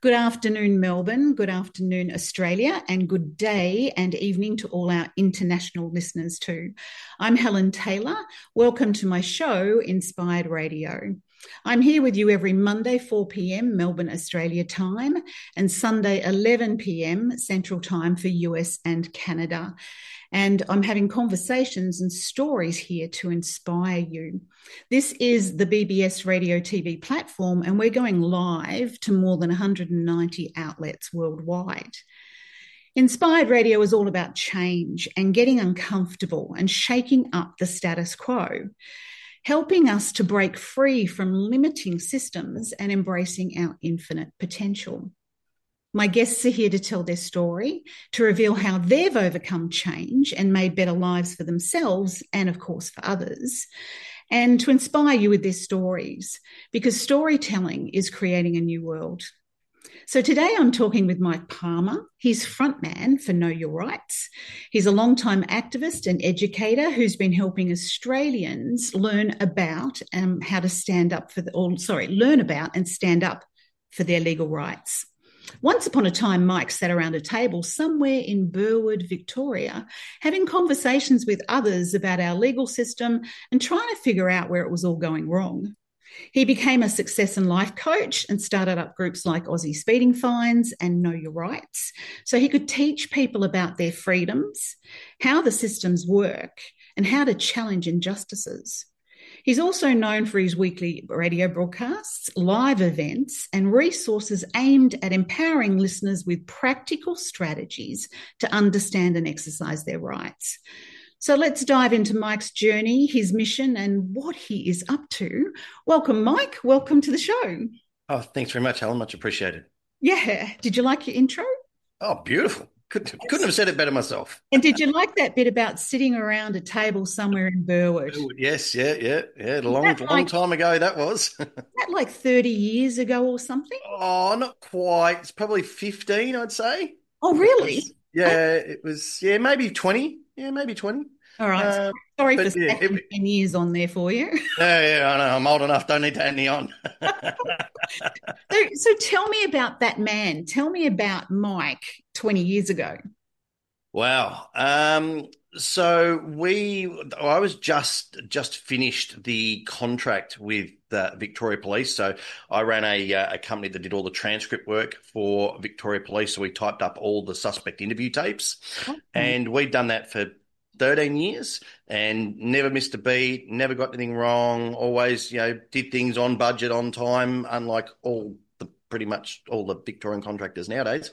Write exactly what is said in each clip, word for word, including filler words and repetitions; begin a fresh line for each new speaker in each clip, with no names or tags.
Good afternoon, Melbourne. Good afternoon, Australia. And good day and evening to all our international listeners, too. I'm Helen Taylor. Welcome to my show, Inspired Radio. I'm here with you every Monday, four p.m. Melbourne, Australia time, and Sunday, eleven p.m. Central Time for U S and Canada. And I'm having conversations and stories here to inspire you. This is the B B S Radio T V platform, and we're going live to more than one hundred ninety outlets worldwide. Inspired Radio is all about change and getting uncomfortable and shaking up the status quo, helping us to break free from limiting systems and embracing our infinite potential. My guests are here to tell their story, to reveal how they've overcome change and made better lives for themselves and, of course, for others, and to inspire you with their stories, because storytelling is creating a new world. So today I'm talking with Mike Palmer. He's frontman for Know Your Rights. He's a long-time activist and educator who's been helping Australians learn about um, how to stand up for the, or sorry, learn about and stand up for their legal rights. Once upon a time, Mike sat around a table somewhere in Burwood, Victoria, having conversations with others about our legal system and trying to figure out where it was all going wrong. He became a success and life coach and started up groups like Aussie Speeding Fines and Know Your Rights, so he could teach people about their freedoms, how the systems work, and how to challenge injustices. He's also known for his weekly radio broadcasts, live events, and resources aimed at empowering listeners with practical strategies to understand and exercise their rights. So let's dive into Mike's journey, his mission, and what he is up to. Welcome, Mike. Welcome to the show.
Oh, thanks very much, Helen. Much appreciated.
Yeah. Did you like your intro?
Oh, beautiful. Couldn't, couldn't have said it better myself.
And did you like that bit about sitting around a table somewhere in Burwood?
Yes, yeah, yeah, yeah. A long,
like,
long time ago that was.
Is that like thirty years ago or something?
Oh, not quite. It's probably fifteen, I'd say.
Oh, really?
It was, yeah, it was, yeah, maybe twenty. Yeah, maybe twenty.
All right. Uh, Sorry for
yeah,
stacking it, ten years on there for you.
Yeah, yeah, I know. I'm old enough. Don't need to add any on.
so, so tell me about that man. Tell me about Mike twenty years ago.
Wow. Um, so we, I was just just finished the contract with the Victoria Police. So I ran a a company that did all the transcript work for Victoria Police. So we typed up all the suspect interview tapes, okay. And we'd done that for thirteen years and never missed a beat, never got anything wrong, always, you know, did things on budget, on time, unlike all the pretty much all the Victorian contractors nowadays.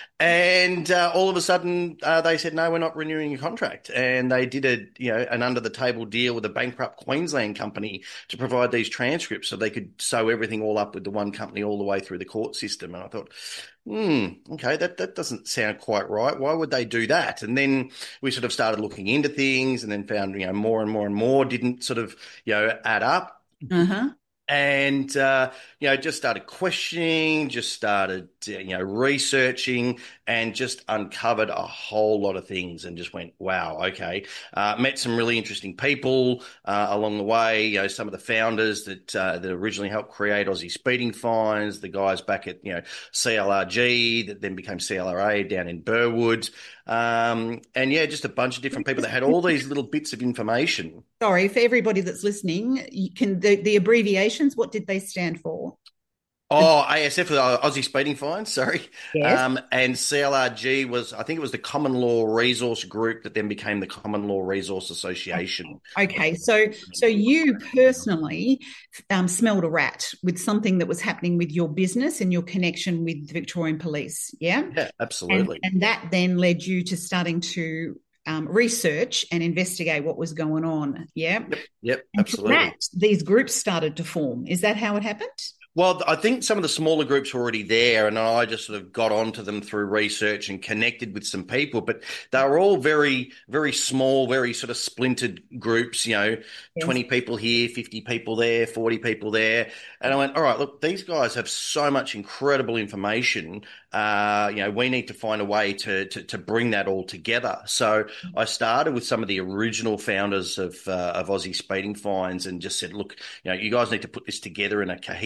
And uh, all of a sudden uh, they said, no, we're not renewing your contract. And they did a, you know, an under the table deal with a bankrupt Queensland company to provide these transcripts so they could sew everything all up with the one company all the way through the court system. And I thought, hmm, okay, that, that doesn't sound quite right. Why would they do that? And then we sort of started looking into things and then found, you know, more and more and more didn't sort of, you know, add up.
Uh-huh.
And, uh, you know, just started questioning, just started, you know, researching and just uncovered a whole lot of things and just went, wow, okay. Uh, met some really interesting people uh, along the way, you know, some of the founders that uh, that originally helped create Aussie Speeding Fines, the guys back at, you know, C L R G that then became C L R A down in Burwood. Um, and, yeah, just a bunch of different people that had all these little bits of information.
Sorry, for everybody that's listening, you can the, the abbreviations, what did they stand for?
Oh, A S F, uh, Aussie Speeding Fines, sorry.
Yes.
Um, and C L R G was, I think it was the Common Law Resource Group that then became the Common Law Resource Association.
Okay, so so you personally um, smelled a rat with something that was happening with your business and your connection with the Victorian Police, yeah?
Yeah, absolutely.
And, and that then led you to starting to Um, research and investigate what was going on. Yeah.
Yep, yep,
and
absolutely.
That, these groups started to form. Is that how it happened?
Well, I think some of the smaller groups were already there, and I just sort of got onto them through research and connected with some people. But they were all very, very small, very sort of splintered groups, you know, yes. twenty people here, fifty people there, forty people there. And I went, all right, look, these guys have so much incredible information. Uh, you know, we need to find a way to, to, to bring that all together. So I started with some of the original founders of, uh, of Aussie Speeding Fines and just said, look, you know, you guys need to put this together in a cohesive way.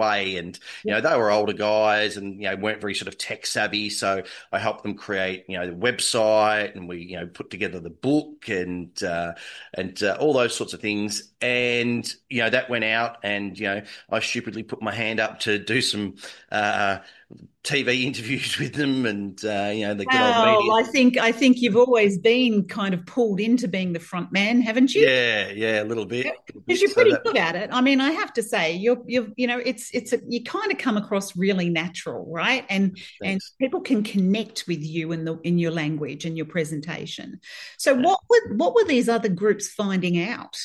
way. And, you
Yeah.
know, they were older guys and, you know, weren't very sort of tech savvy. So I helped them create, you know, the website, and we, you know, put together the book and, uh, and uh, all those sorts of things. And, you know, that went out, and, you know, I stupidly put my hand up to do some, uh, T V interviews with them, and uh, you know, the good old
Well,
media.
I think I think you've always been kind of pulled into being the front man, haven't you?
Yeah, yeah, a little bit, a little
Because
bit.
you're
So
pretty
that
good at it. I mean, I have to say, you're you're you know, it's it's a, you kind of come across really natural, right? And and
thanks.
people can connect with you in the in your language and your presentation. So
Yeah.
what were what were these other groups finding out?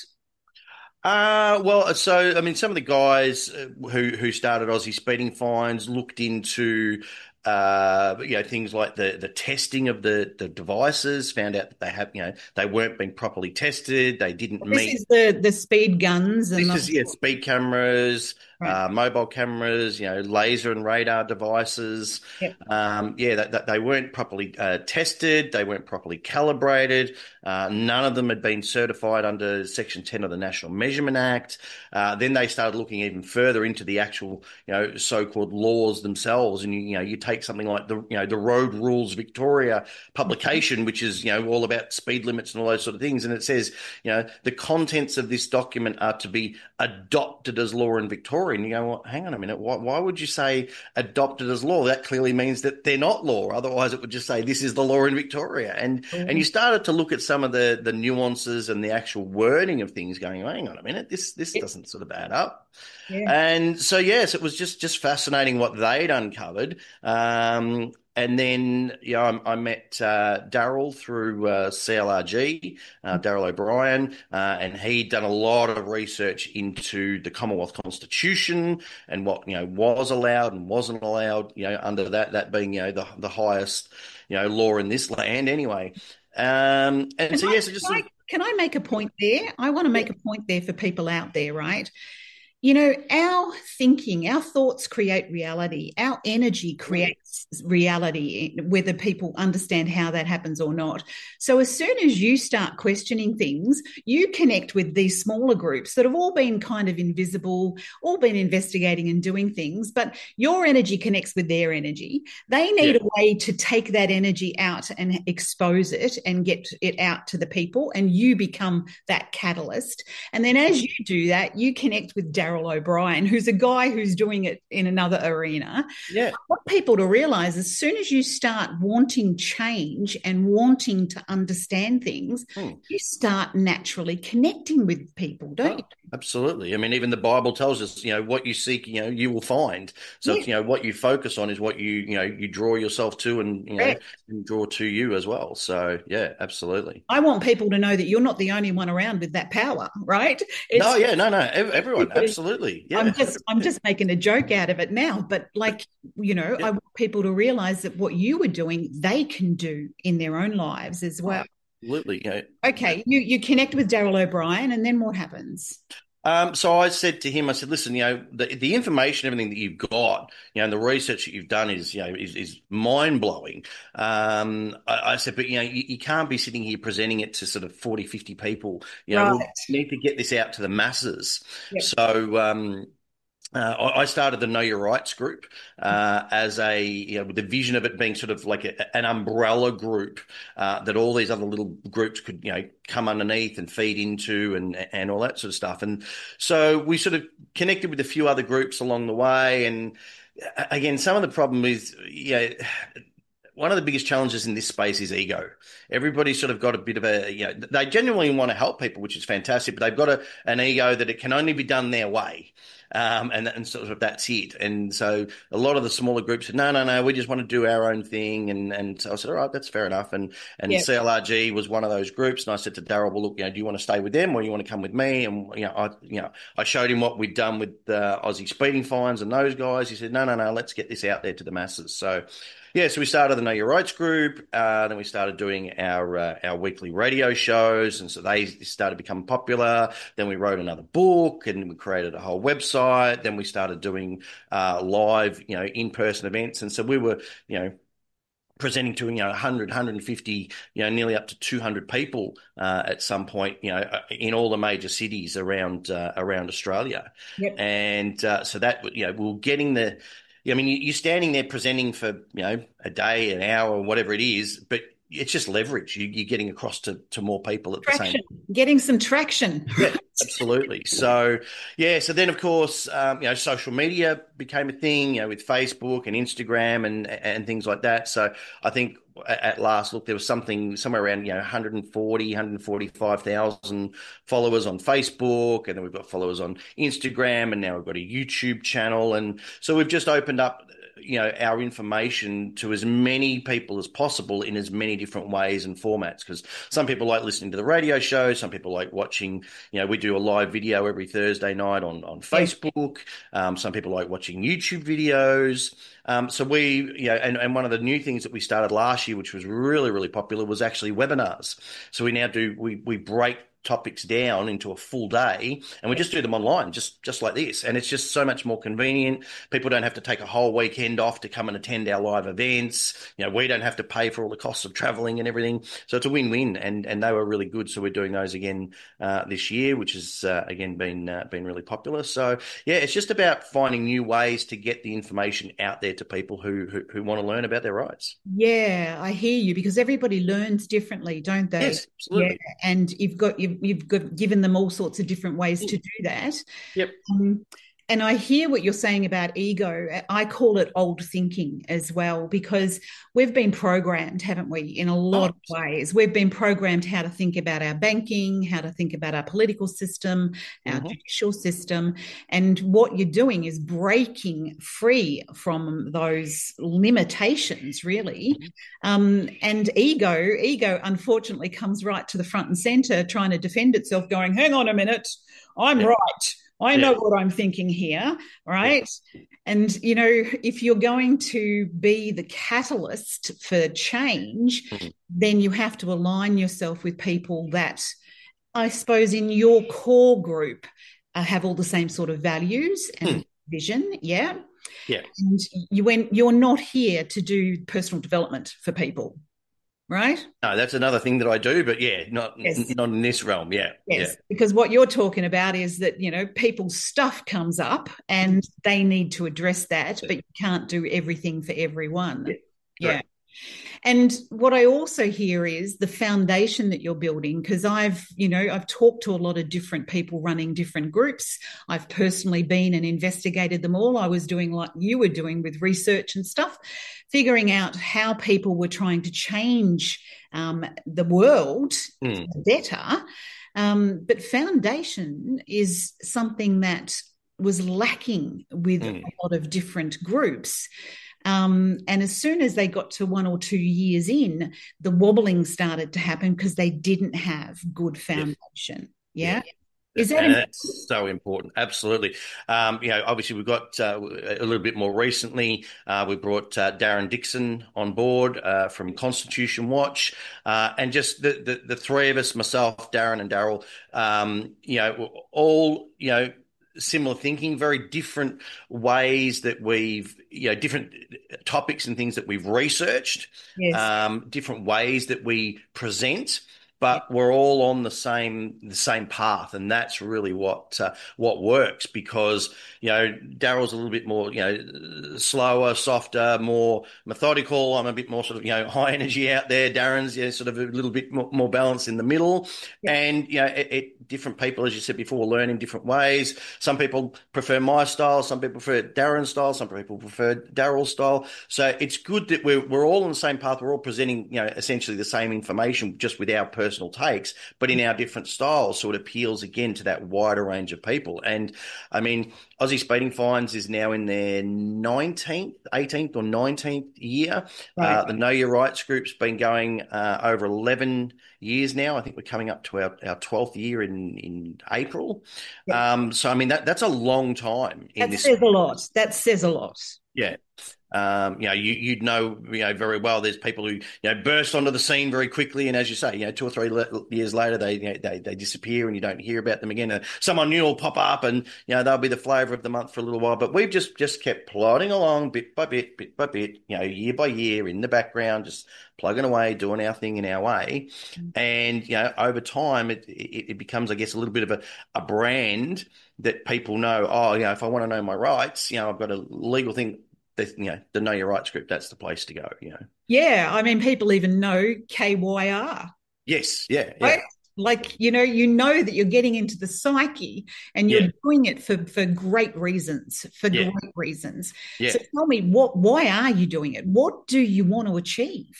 Uh, well, so I mean, some of the guys uh, who who started Aussie Speeding Fines looked into uh, you know, things like the the testing of the the devices. Found out that they have, you know, they weren't being properly tested. They didn't
This
meet.
is the the speed guns and
This
the,
is, yeah, speed cameras,
right.
uh, mobile cameras, you know, laser and radar devices.
Yep.
Um, yeah, that, that they weren't properly uh, tested. They weren't properly calibrated. Uh, none of them had been certified under Section ten of the National Measurement Act. Uh, then they started looking even further into the actual, you know, so-called laws themselves. And you, you know, you take something like the, you know, the Road Rules Victoria publication, which is, you know, all about speed limits and all those sort of things, and it says, you know, the contents of this document are to be adopted as law in Victoria. And you go, well, hang on a minute, why, why would you say adopted as law? That clearly means that they're not law. Otherwise, it would just say this is the law in Victoria. And and you started to look at some of the the nuances and the actual wording of things, going, hang on a minute, this this
Yep.
doesn't sort of add up.
Yeah.
And so, yes, it was just just fascinating what they'd uncovered. Um, and then, you know, I, I met uh, Daryl through uh, C L R G, uh, Daryl O'Brien, uh, and he'd done a lot of research into the Commonwealth Constitution and what, you know, was allowed and wasn't allowed, you know, under that, that being, you know, the, the highest, you know, law in this land anyway. Um, and
Can
so,
I,
yes, it just
can
sort
I,
of,
can I make a point there? I want to
yeah,
make a point there for people out there, right? You know, our thinking, our thoughts create reality. Our energy
absolutely.
creates reality, whether people understand how that happens or not. So, as soon as you start questioning things, you connect with these smaller groups that have all been kind of invisible, all been investigating and doing things, but your energy connects with their energy. They need
Yeah.
a way to take that energy out and expose it and get it out to the people, and you become that catalyst. And then as you do that, you connect with Daryl O'Brien, who's a guy who's doing it in another arena.
Yeah.
I want people to realize as soon as you start wanting change and wanting to understand things,
Hmm.
you start naturally connecting with people, don't you?
Oh, absolutely. I mean, even the Bible tells us, you know, what you seek, you know, you will find. So
Yeah,
it's, you know, what you focus on is what you, you know, you draw yourself to, and, you know,
correct.
and draw to you as well. So yeah, absolutely.
I want people to know that you're not the only one around with that power, right?
No,
It's
yeah, no, no, ev- everyone, absolutely.
I'm
Yeah.
just I'm just making a joke out of it now, but like, you know,
Yeah.
I want people to realize that what you were doing, they can do in their own lives as
Oh,
well.
absolutely. You know,
Okay, you you connect with Daryl O'Brien, and then what happens?
Um, so I said to him, I said, listen, you know, the, the information, everything that you've got, you know, and the research that you've done is, you know, is, is mind blowing. Um, I, I said, but, you know, you, you can't be sitting here presenting it to sort of forty, fifty people. You know, we
Right.
need to get this out to the masses.
Yep.
So, um, uh, I started the Know Your Rights group uh, as a, you know, with the vision of it being sort of like a, an umbrella group uh, that all these other little groups could, you know, come underneath and feed into, and and all that sort of stuff. And so we sort of connected with a few other groups along the way. And uh, again, some of the problem is, yeah, one of the biggest challenges in this space is ego. Everybody's sort of got a bit of a, you know, they genuinely want to help people, which is fantastic, but they've got a, an ego that it can only be done their way. Um, and, and sort of that's it. And so a lot of the smaller groups said, no, no, no, we just want to do our own thing. And, and so I said, all right, that's fair enough. And, and
Yep.
C L R G was one of those groups. And I said to Daryl, well, look, you know, do you want to stay with them or you want to come with me? And, you know, I, you know, I showed him what we'd done with uh, Aussie Speeding Fines and those guys. He said, no, no, no, let's get this out there to the masses. So, yeah, so we started the Know Your Rights group. Uh, then we started doing our uh, our weekly radio shows, and so they started becoming popular. Then we wrote another book, and we created a whole website. Then we started doing uh, live, you know, in person events, and so we were, you know, presenting to, you know, one hundred, one hundred fifty, you know, nearly up to two hundred people uh, at some point, you know, in all the major cities around uh, around Australia.
Yep.
And uh, so that, you know, we're getting the, I mean, you're standing there presenting for, you know, a day, an hour, whatever it is, but it's just leverage. You, you're getting across to, to more people at
Traction,
the same time.
getting some traction.
Yeah, absolutely. So, yeah, so then, of course, um, you know, social media became a thing, you know, with Facebook and Instagram and and things like that. So I think at last, look, there was something somewhere around, you know, one hundred forty, one hundred forty-five thousand followers on Facebook, and then we've got followers on Instagram, and now we've got a YouTube channel. And so we've just opened up, you know, our information to as many people as possible in as many different ways and formats, because some people like listening to the radio show, some people like watching, you know, we do a live video every Thursday night on on Facebook. Um, some people like watching YouTube videos. Um, so we, you know, and, and one of the new things that we started last year, which was really, really popular, was actually webinars. So we now do, we we break topics down into a full day, and we just do them online, just just like this. And it's just so much more convenient. People don't have to take a whole weekend off to come and attend our live events. You know, we don't have to pay for all the costs of traveling and everything. So it's a win-win, and and they were really good. So we're doing those again uh, this year, which has uh, again been uh, been really popular. So yeah, it's just about finding new ways to get the information out there to people who who, who want to learn about their rights.
Yeah, I hear you, because everybody learns differently, don't they?
Yes, absolutely.
Yeah, and you've got you've, you've got given them all sorts of different ways to do that.
Yep.
Um, and I hear what you're saying about ego. I call it old thinking as well, because we've been programmed, haven't we, in a lot
Oh.
of ways. We've been programmed how to think about our banking, how to think about our political system, our
Mm-hmm.
judicial system. And what you're doing is breaking free from those limitations, really.
Mm-hmm.
Um, and ego, ego, unfortunately, comes right to the front and center, trying to defend itself, going, hang on a minute, I'm
Yeah.
right. I know
Yeah.
what I'm thinking here, right?
Yeah.
And, you know, if you're going to be the catalyst for change,
Mm-hmm.
then you have to align yourself with people that, I suppose, in your core group uh, have all the same sort of values and
Hmm.
vision. Yeah.
Yeah.
And you went, you're not here to do personal development for people, right?
No, that's another thing that I do, but yeah, not
Yes.
not in this realm. Yeah.
Yes,
Yeah.
because what you're talking about is that, you know, people's stuff comes up and they need to address that, but you can't do everything for everyone.
Yeah.
Yeah.
Right.
And what I also hear is the foundation that you're building, because I've, you know, I've talked to a lot of different people running different groups. I've personally been and investigated them all. I was doing like you were doing with research and stuff, figuring out how people were trying to change um, the world
Mm.
for the better. Um, but foundation is something that was lacking with
Mm.
a lot of different groups. Um, and as soon as they got to one or two years in, the wobbling started to happen because they didn't have good foundation. Yeah.
Yeah.
Is that
And that's so important. Absolutely. Um, you know, obviously we've got uh, a little bit more recently, uh, we brought uh, Darren Dixon on board uh, from Constitution Watch, uh, and just the, the, the three of us, myself, Darren and Daryl, um, you know, all, you know, similar thinking, very different ways that we've, you know, different topics and things that we've researched,
yes.
um, different ways that we present, but we're all on the same the same path, and that's really what uh, what works, because you know Daryl's a little bit more you know slower, softer, more methodical. I'm a bit more sort of you know high energy out there. Darren's you know, sort of a little bit more, more balanced in the middle,
Yeah.
and you know it, it, different people, as you said before, learn in different ways. Some people prefer my style, some people prefer Darren's style, some people prefer Daryl's style. So it's good that we're we're all on the same path. We're all presenting you know essentially the same information, just with our personal personal takes, but in our different styles. So it appeals again to that wider range of people. And I mean, Aussie Speeding Fines is now in their nineteenth, eighteenth or nineteenth year.
Right.
Uh, the Know Your Rights group's been going uh, over eleven years now. I think we're coming up to our, our twelfth year in, in April.
Yeah.
Um, so, I mean, that that's a long time in
That
this.
says a lot. That says a lot.
Yeah. Um, you know, you, you'd know, you know, very well. There's people who, you know, burst onto the scene very quickly, and as you say, you know, two or three le- years later, they, you know, they they disappear, and you don't hear about them again. Uh, someone new will pop up, and you know, they'll be the flavour of the month for a little while. But we've just just kept plodding along, bit by bit, bit by bit, you know, year by year, in the background, just plugging away, doing our thing in our way. And you know, over time, it it, it becomes, I guess, a little bit of a a brand that people know. Oh, you know, if I want to know my rights, you know, I've got a legal thing. The, you know, the Know Your Rights group, that's the place to go, you know.
Yeah, I mean, people even know K Y R,
Yes, yeah,
right?
yeah,
Like, you know, you know that you're getting into the psyche and you're
yeah,
doing it for for great reasons, for
yeah,
great reasons. So
yeah.
tell me, what why are you doing it? What do you want to achieve?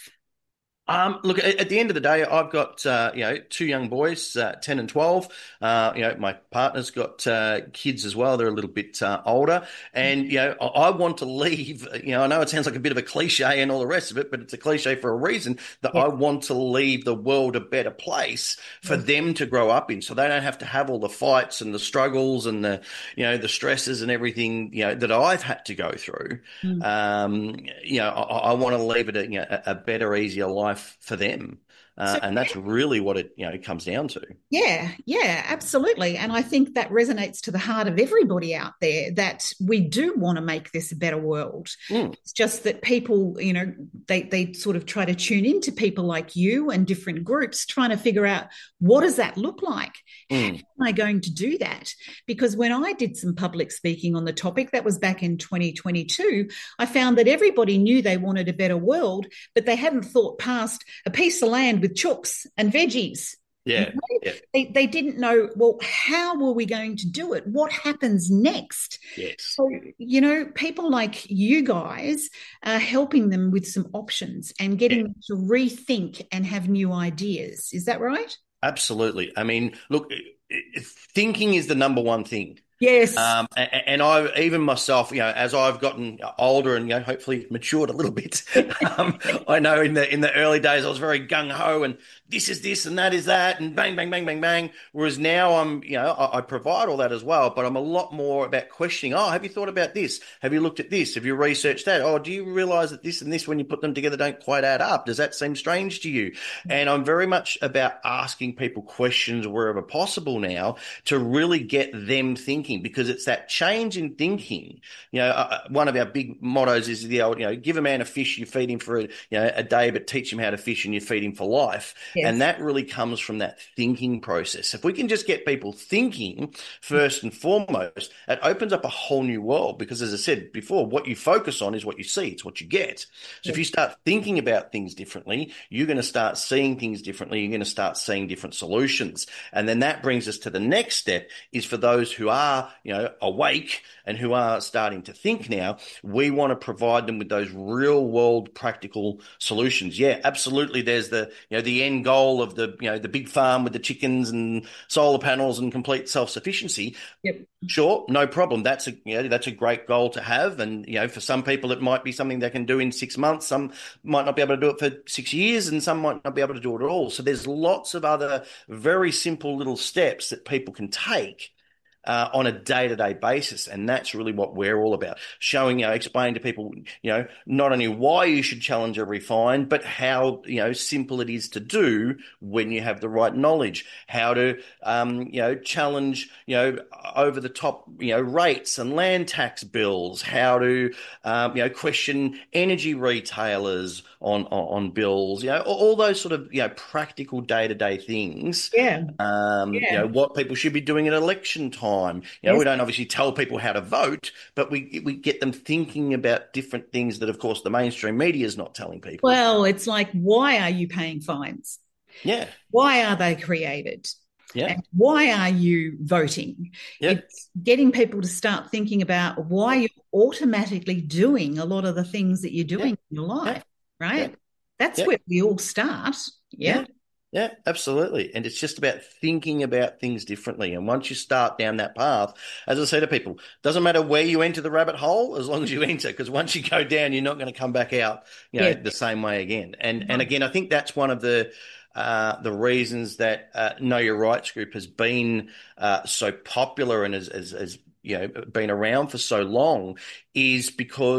Um, look, at, at the end of the day, I've got uh, you know, two young boys, uh, ten and twelve. Uh, you know, my partner's got uh, kids as well. They're a little bit uh, older, and you know, I, I want to leave. You know, I know it sounds like a bit of a cliche and all the rest of it, but it's a cliche for a reason. That I
Yes,
want to leave the world a better place for
yes.
them to grow up in, so they don't have to have all the fights and the struggles and the, you know, the stresses and everything, you know, that I've had to go through.
Mm.
Um, you know, I, I want to leave it a, you know, a, a better, easier life for them. Uh,
So
and that's really what it, you know, comes down to.
yeah, yeah, absolutely. And I think that resonates to the heart of everybody out there that we do want to make this a better world.
Mm,
It's just that people, you know, they they sort of try to tune into people like you and different groups trying to figure out what does that look like? How
mm,
am I going to do that? Because when I did some public speaking on the topic, that was back in twenty twenty-two, I found that everybody knew they wanted a better world, but they hadn't thought past a piece of land with chooks and veggies.
yeah, yeah,
They, they didn't know, well, how were we going to do it? What happens next?
yes.
So, you know, people like you guys are helping them with some options and
Yeah.
getting them to rethink and have new ideas. Is that right?
Absolutely. I mean, look, thinking is the number one thing.
Yes.
Um, and I, even myself, you know, as I've gotten older and, you know, hopefully matured a little bit, um, I know in the in the early days I was very gung ho and this is this and that is that and bang bang bang bang bang. Whereas now I'm, you know, I, I provide all that as well, but I'm a lot more about questioning. Oh, have you thought about this? Have you looked at this? Have you researched that? Oh, do you realize that this and this, when you put them together, don't quite add up? Does that seem strange to you? And I'm very much about asking people questions wherever possible now to really get them thinking, because it's that change in thinking. You know, uh, one of our big mottos is the old, you know, give a man a fish, you feed him for a, you know, a day, but teach him how to fish and you feed him for life. And
Yes.
that really comes from that thinking process. If we can just get people thinking first and foremost, it opens up a whole new world, because as I said before, what you focus on is what you see. It's what you get. So if
Yes.
you start thinking about things differently, you're going to start seeing things differently. You're going to start seeing different solutions. And then that brings us to the next step, is for those who are, you know, awake and who are starting to think now, we want to provide them with those real world practical solutions. Yeah, absolutely. There's the, you know, the end goal of the, you know, the big farm with the chickens and solar panels and complete self-sufficiency.
Yep.
Sure, no problem. That's a, you know, that's a great goal to have. And, you know, for some people, it might be something they can do in six months. Some might not be able to do it for six years and some might not be able to do it at all. So there's lots of other very simple little steps that people can take uh, on a day-to-day basis. And that's really what we're all about. Showing, you know, explaining to people, you know, not only why you should challenge every fine, but how, you know, simple it is to do when you have the right knowledge. How to, um, you know, challenge, you know, over the top, you know, rates and land tax bills. How to, um, you know, question energy retailers on, on, on bills. You know, all, all those sort of, you know, practical day-to-day things.
Yeah.
Um, you
Yeah.
know, what people should be doing at election time. You know,
Yes.
we don't obviously tell people how to vote, but we we get them thinking about different things that, of course, the mainstream media is not telling people.
Well, it's like, why are you paying fines?
Yeah,
Why are they created?
yeah,
And why are you voting?
yeah,
It's getting people to start thinking about why
yeah,
you're automatically doing a lot of the things that you're
yeah,
doing in your
yeah,
life,
yeah,
right? That's
yeah,
where we all start. Yeah.
yeah. Yeah, absolutely. And it's just about thinking about things differently. And once you start down that path, as I say to people, doesn't matter where you enter the rabbit hole, as long as you enter, because once you go down, you're not going to come back out, you know,
Yeah.
the same way again. And and again, I think that's one of the uh, the reasons that uh, Know Your Rights Group has been uh, so popular and has, has, has you know been around for so long, is because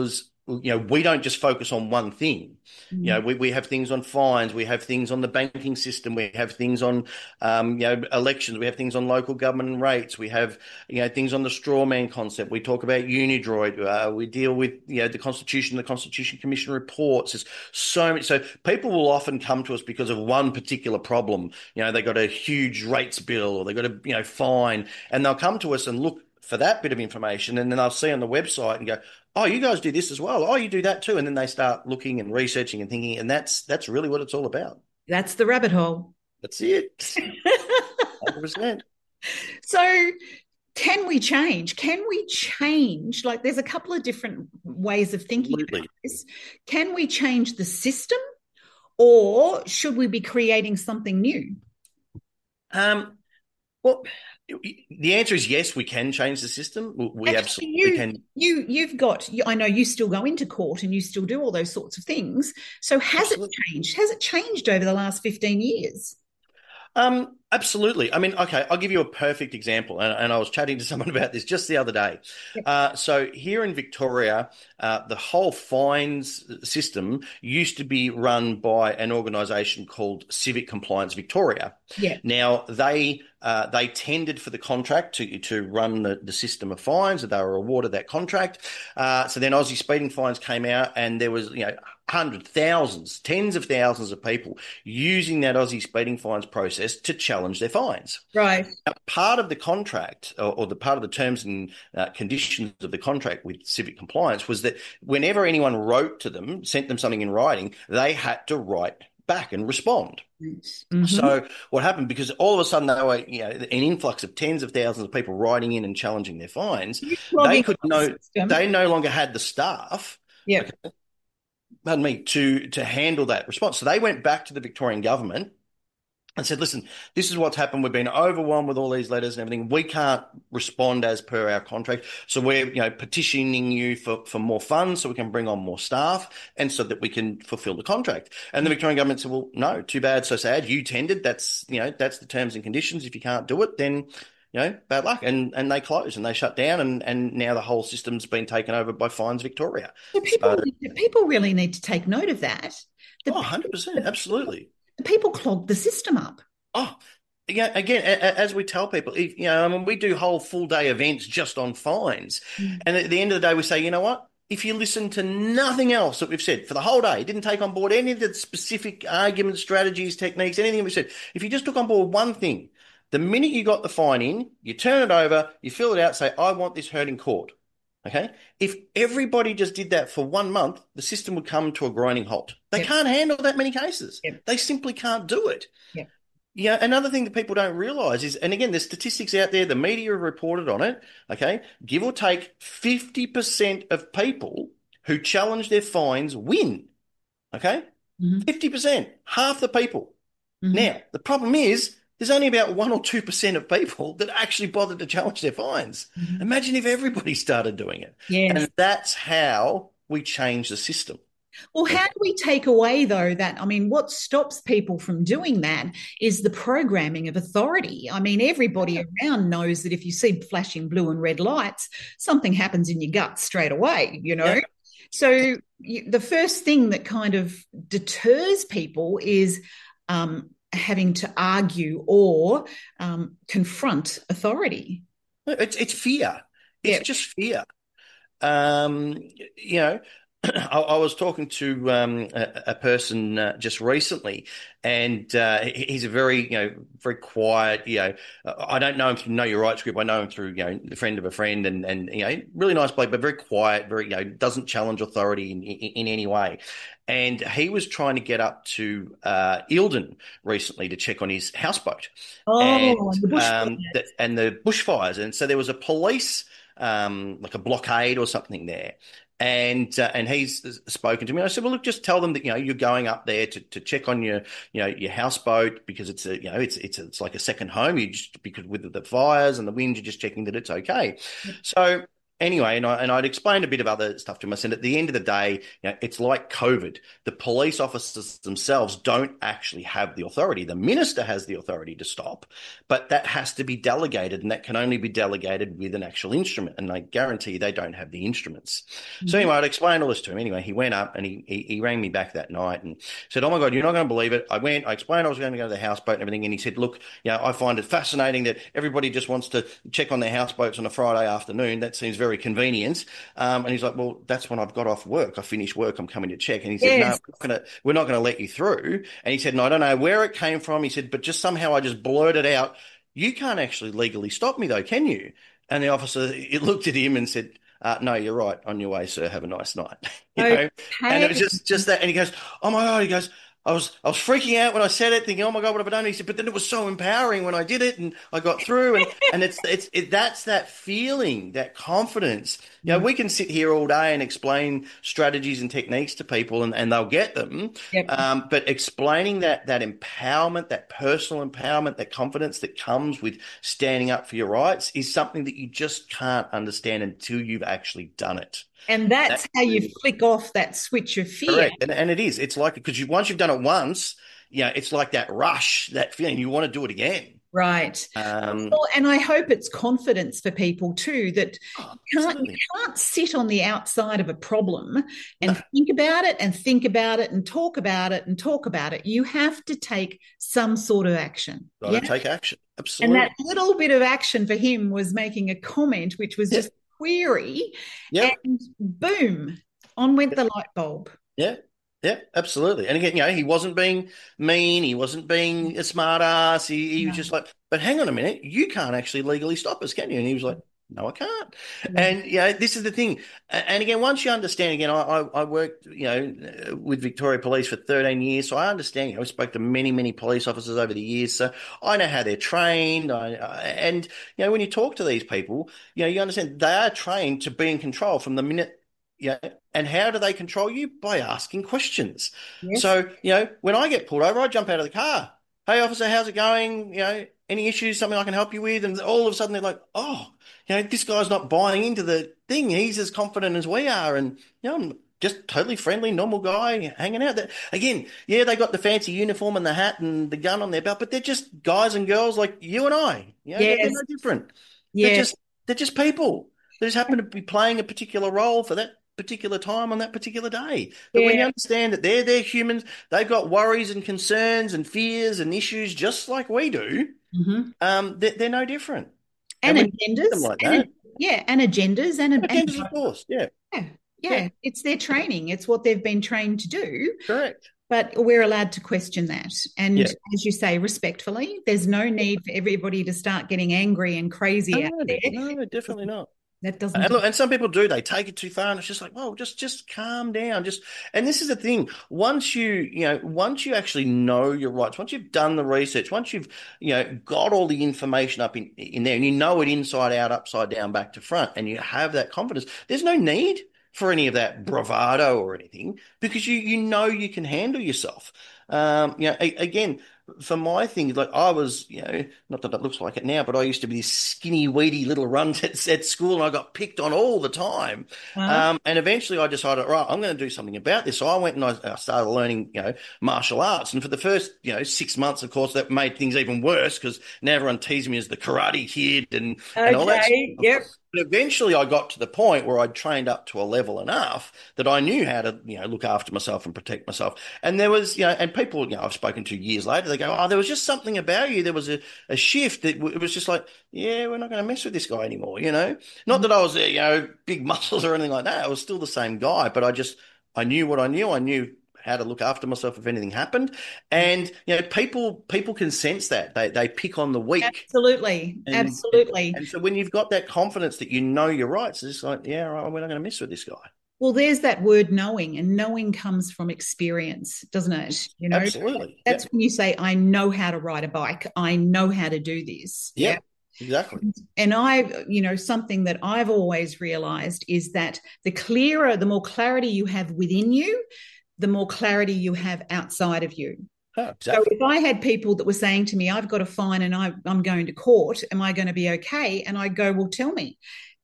you know, we don't just focus on one thing. You know,
Mm.
we, we have things on fines, we have things on the banking system, we have things on, um, you know, elections, we have things on local government rates, we have, you know, things on the straw man concept. We talk about Unidroid. Uh, we deal with, you know, the Constitution, the Constitution Commission reports. There's so much. So people will often come to us because of one particular problem. You know, they got a huge rates bill or they got a, you know, fine, and they'll come to us and look for that bit of information, and then they'll see on the website and go, oh, you guys do this as well. Oh, you do that too. And then they start looking and researching and thinking, and that's that's really what it's all about.
That's the rabbit hole.
That's it. one hundred percent.
So, can we change? Can we change? Like, there's a couple of different ways of thinking
Absolutely.
about this. Can we change the system, or should we be creating something new?
Um, well, the answer is yes, we can change the system. We
Actually,
absolutely
you,
can.
you, you've got, you, I know you still go into court and you still do all those sorts of things. So has it
Absolutely.
changed? Has it changed over the last fifteen years?
Um, absolutely. I mean, okay, I'll give you a perfect example. And, and I was chatting to someone about this just the other day.
Yep.
Uh, so here in Victoria, uh, the whole fines system used to be run by an organisation called Civic Compliance Victoria.
Yeah.
Now, they uh, they tendered for the contract to to run the, the system of fines, and they were awarded that contract. Uh, so then Aussie speeding fines came out, and there was, you know, hundreds, thousands, tens of thousands of people using that Aussie speeding fines process to challenge their fines.
Right.
Now, part of the contract, or, or the part of the terms and uh, conditions of the contract with Civic Compliance, was that whenever anyone wrote to them, sent them something in writing, they had to write back and respond.
Mm-hmm.
So what happened, because all of a sudden they were, you know, an influx of tens of thousands of people writing in and challenging their fines, they could no, they no longer had the staff.
Yeah.
Okay, pardon me, to to handle that response. So they went back to the Victorian government and said, listen, this is what's happened. We've been overwhelmed with all these letters and everything. We can't respond as per our contract. So we're, you know, petitioning you for, for more funds so we can bring on more staff and so that we can fulfill the contract. And the Victorian government said, well, no, too bad, so sad. You tendered. That's, you know, that's the terms and conditions. If you can't do it, then, you know, bad luck. And and they closed and they shut down, and, and now the whole system's been taken over by Fines Victoria.
So people,
So,
need- people really need to take note of that. The
oh, one hundred percent, absolutely.
the people clog the system up.
Oh, yeah. Again, a- a- as we tell people, if, you know, I mean, we do whole full day events just on fines,
Mm.
and at the end of the day, we say, you know what? If you listen to nothing else that we've said for the whole day, didn't take on board any of the specific arguments, strategies, techniques, anything we said, if you just took on board one thing, the minute you got the fine in, you turn it over, you fill it out, say, I want this heard in court. Okay. If everybody just did that for one month, the system would come to a grinding halt. They
Yep.
can't handle that many cases.
Yep.
They simply can't do it.
Yep.
Yeah, another thing that people don't realize is, and again, there's statistics out there, the media have reported on it, okay? Give or take fifty percent of people who challenge their fines win, okay?
Mhm.
fifty percent, half the people.
Mhm.
Now, the problem is there's only about one or two percent of people that actually bother to challenge their fines.
Mhm.
Imagine if everybody started doing it.
Yes.
And that's how we change the system.
Well, how do we take away, though, that? I mean, what stops people from doing that is the programming of authority. I mean, everybody around knows that if you see flashing blue and red lights, something happens in your gut straight away, you know?
Yeah.
So you, the first thing that kind of deters people is um, having to argue or um, confront authority.
It's, it's fear. It's
Yeah.
just fear. Um, you know, I, I was talking to um, a, a person uh, just recently, and uh, he- he's a very, you know, very quiet. You know, uh, I don't know him through Know Your Rights group. I know him through, you know, the friend of a friend, and and you know, really nice bloke, but very quiet. Very, you know, doesn't challenge authority in in, in any way. And he was trying to get up to uh, Eildon recently to check on his houseboat,
Oh,
and
the
um,
bushfires.
the, and the bushfires, and so there was a police um, like a blockade or something there. And uh, and he's spoken to me. I said, well, look, just tell them that, you know, you're going up there to, to check on your, you know, your houseboat, because it's a, you know, it's it's it's like a second home. You just, because with the fires and the wind, you're just checking that it's okay. So anyway, and, I, and I'd explained a bit of other stuff to him. I said, at the end of the day, you know, it's like COVID. The police officers themselves don't actually have the authority. The minister has the authority to stop, but that has to be delegated, and that can only be delegated with an actual instrument. And I guarantee you they don't have the instruments. Mm-hmm. So anyway, I'd explained all this to him. Anyway, he went up and he, he, he rang me back that night and said, oh my God, you're not going to believe it. I went, I explained I was going to go to the houseboat and everything. And he said, look, you know, I find it fascinating that everybody just wants to check on their houseboats on a Friday afternoon. That seems very convenient. Um, and he's like, well, that's when I've got off work. I finish work. I'm coming to check. And he said, yes. no, we're not going to let you through. And he said, no, I don't know where it came from. He said, but just somehow I just blurted out, you can't actually legally stop me though, can you? And the officer, it looked at him and said, uh, no, you're right. On your way, sir. Have a nice night. you
okay.
know? And it was just, just that. And he goes, oh my God. He goes, I was I was freaking out when I said it, thinking, "Oh my God, what have I done?" He said, "But then it was so empowering when I did it, and I got through." And and it's it's it, that's that feeling, that confidence. You know, we can sit here all day and explain strategies and techniques to people, and, and they'll get them.
Yep.
Um, but explaining that that empowerment, that personal empowerment, that confidence that comes with standing up for your rights is something that you just can't understand until you've actually done it.
And that's, that's how you flick off that switch of fear.
Correct. And, and it is. It's like, because you, once you've done it once, you know, it's like that rush, that feeling. You want to do it again.
Right.
Um,
well, and I hope it's confidence for people too, that
oh,
you, can't, you can't sit on the outside of a problem and no. think about it and think about it and talk about it and talk about it. You have to take some sort of action.
Got yeah? to take action. Absolutely.
And that little bit of action for him was making a comment, which was yeah. just query,
yep.
and boom, on went the light bulb.
Yeah, yeah, absolutely. And again, you know, he wasn't being mean, he wasn't being a smart ass. He, he no. was just like, but hang on a minute, you can't actually legally stop us, can you? And he was like, no, I can't. Yeah. And, you know, this is the thing. And again, once you understand, again, I, I worked, you know, with Victoria Police for thirteen years. So I understand, you know, I spoke to many, many police officers over the years. So I know how they're trained. I, and, you know, when you talk to these people, you know, you understand they are trained to be in control from the minute, you know, and how do they control you? By asking questions. Yes. So, you know, when I get pulled over, I jump out of the car. Hey, officer, how's it going? You know, any issues, something I can help you with? And all of a sudden they're like, oh, you know, this guy's not buying into the thing. He's as confident as we are. And, you know, I'm just totally friendly, normal guy hanging out there. Again, yeah, they got the fancy uniform and the hat and the gun on their belt, but they're just guys and girls like you and I. You know, yes. they're, they're no different.
Yes.
They're just, they're just people. They just happen to be playing a particular role for that particular time on that particular day. But yeah. when you understand that they're they're humans, they've got worries and concerns and fears and issues just like we do.
Mm-hmm.
Um, they're, they're no different.
And, and agendas, like and, yeah, and agendas, and
agendas,
and,
of course, yeah.
yeah, yeah, yeah. It's their training. It's what they've been trained to do.
Correct.
But we're allowed to question that, and
yeah.
as you say, respectfully. There's no need for everybody to start getting angry and crazy
no,
out there.
No, definitely not.
That doesn't.
And, look, and some people do. They take it too far, and it's just like, whoa, just just calm down. Just, and this is the thing. Once you, you know, once you actually know your rights, once you've done the research, once you've, you know, got all the information up in in there, and you know it inside out, upside down, back to front, and you have that confidence, there's no need for any of that bravado or anything, because you you know you can handle yourself. Um, you know, a, again. For my thing, like I was, you know, not that it looks like it now, but I used to be this skinny, weedy little runt at, at school, and I got picked on all the time. Uh-huh. Um, and eventually I decided, right, I'm going to do something about this. So I went and I, I started learning, you know, martial arts. And for the first, you know, six months, of course, that made things even worse, because now everyone teased me as the karate kid and,
okay.
and all that stuff.
Yep.
But eventually I got to the point where I'd trained up to a level enough that I knew how to, you know, look after myself and protect myself. And there was, you know, and people, you know, I've spoken to years later, they go, oh, there was just something about you. There was a, a shift that it was just like, yeah, we're not going to mess with this guy anymore, you know. Not that I was, you know, big muscles or anything like that. I was still the same guy, but I just, I knew what I knew. I knew how to look after myself if anything happened. And, you know, people people can sense that. They they pick on the weak.
Absolutely.
And,
Absolutely.
And, and so when you've got that confidence that you know your rights, it's like, yeah, right, we're not going to mess with this guy.
Well, there's that word knowing, and knowing comes from experience, doesn't it? You know,
absolutely.
That's yeah. when you say, I know how to ride a bike. I know how to do this.
Yeah. yeah? Exactly.
And I, you know, something that I've always realized is that the clearer, the more clarity you have within you, the more clarity you have outside of you.
Oh, exactly.
So if I had people that were saying to me, I've got a fine and I, I'm going to court, am I going to be okay? And I go, well, tell me,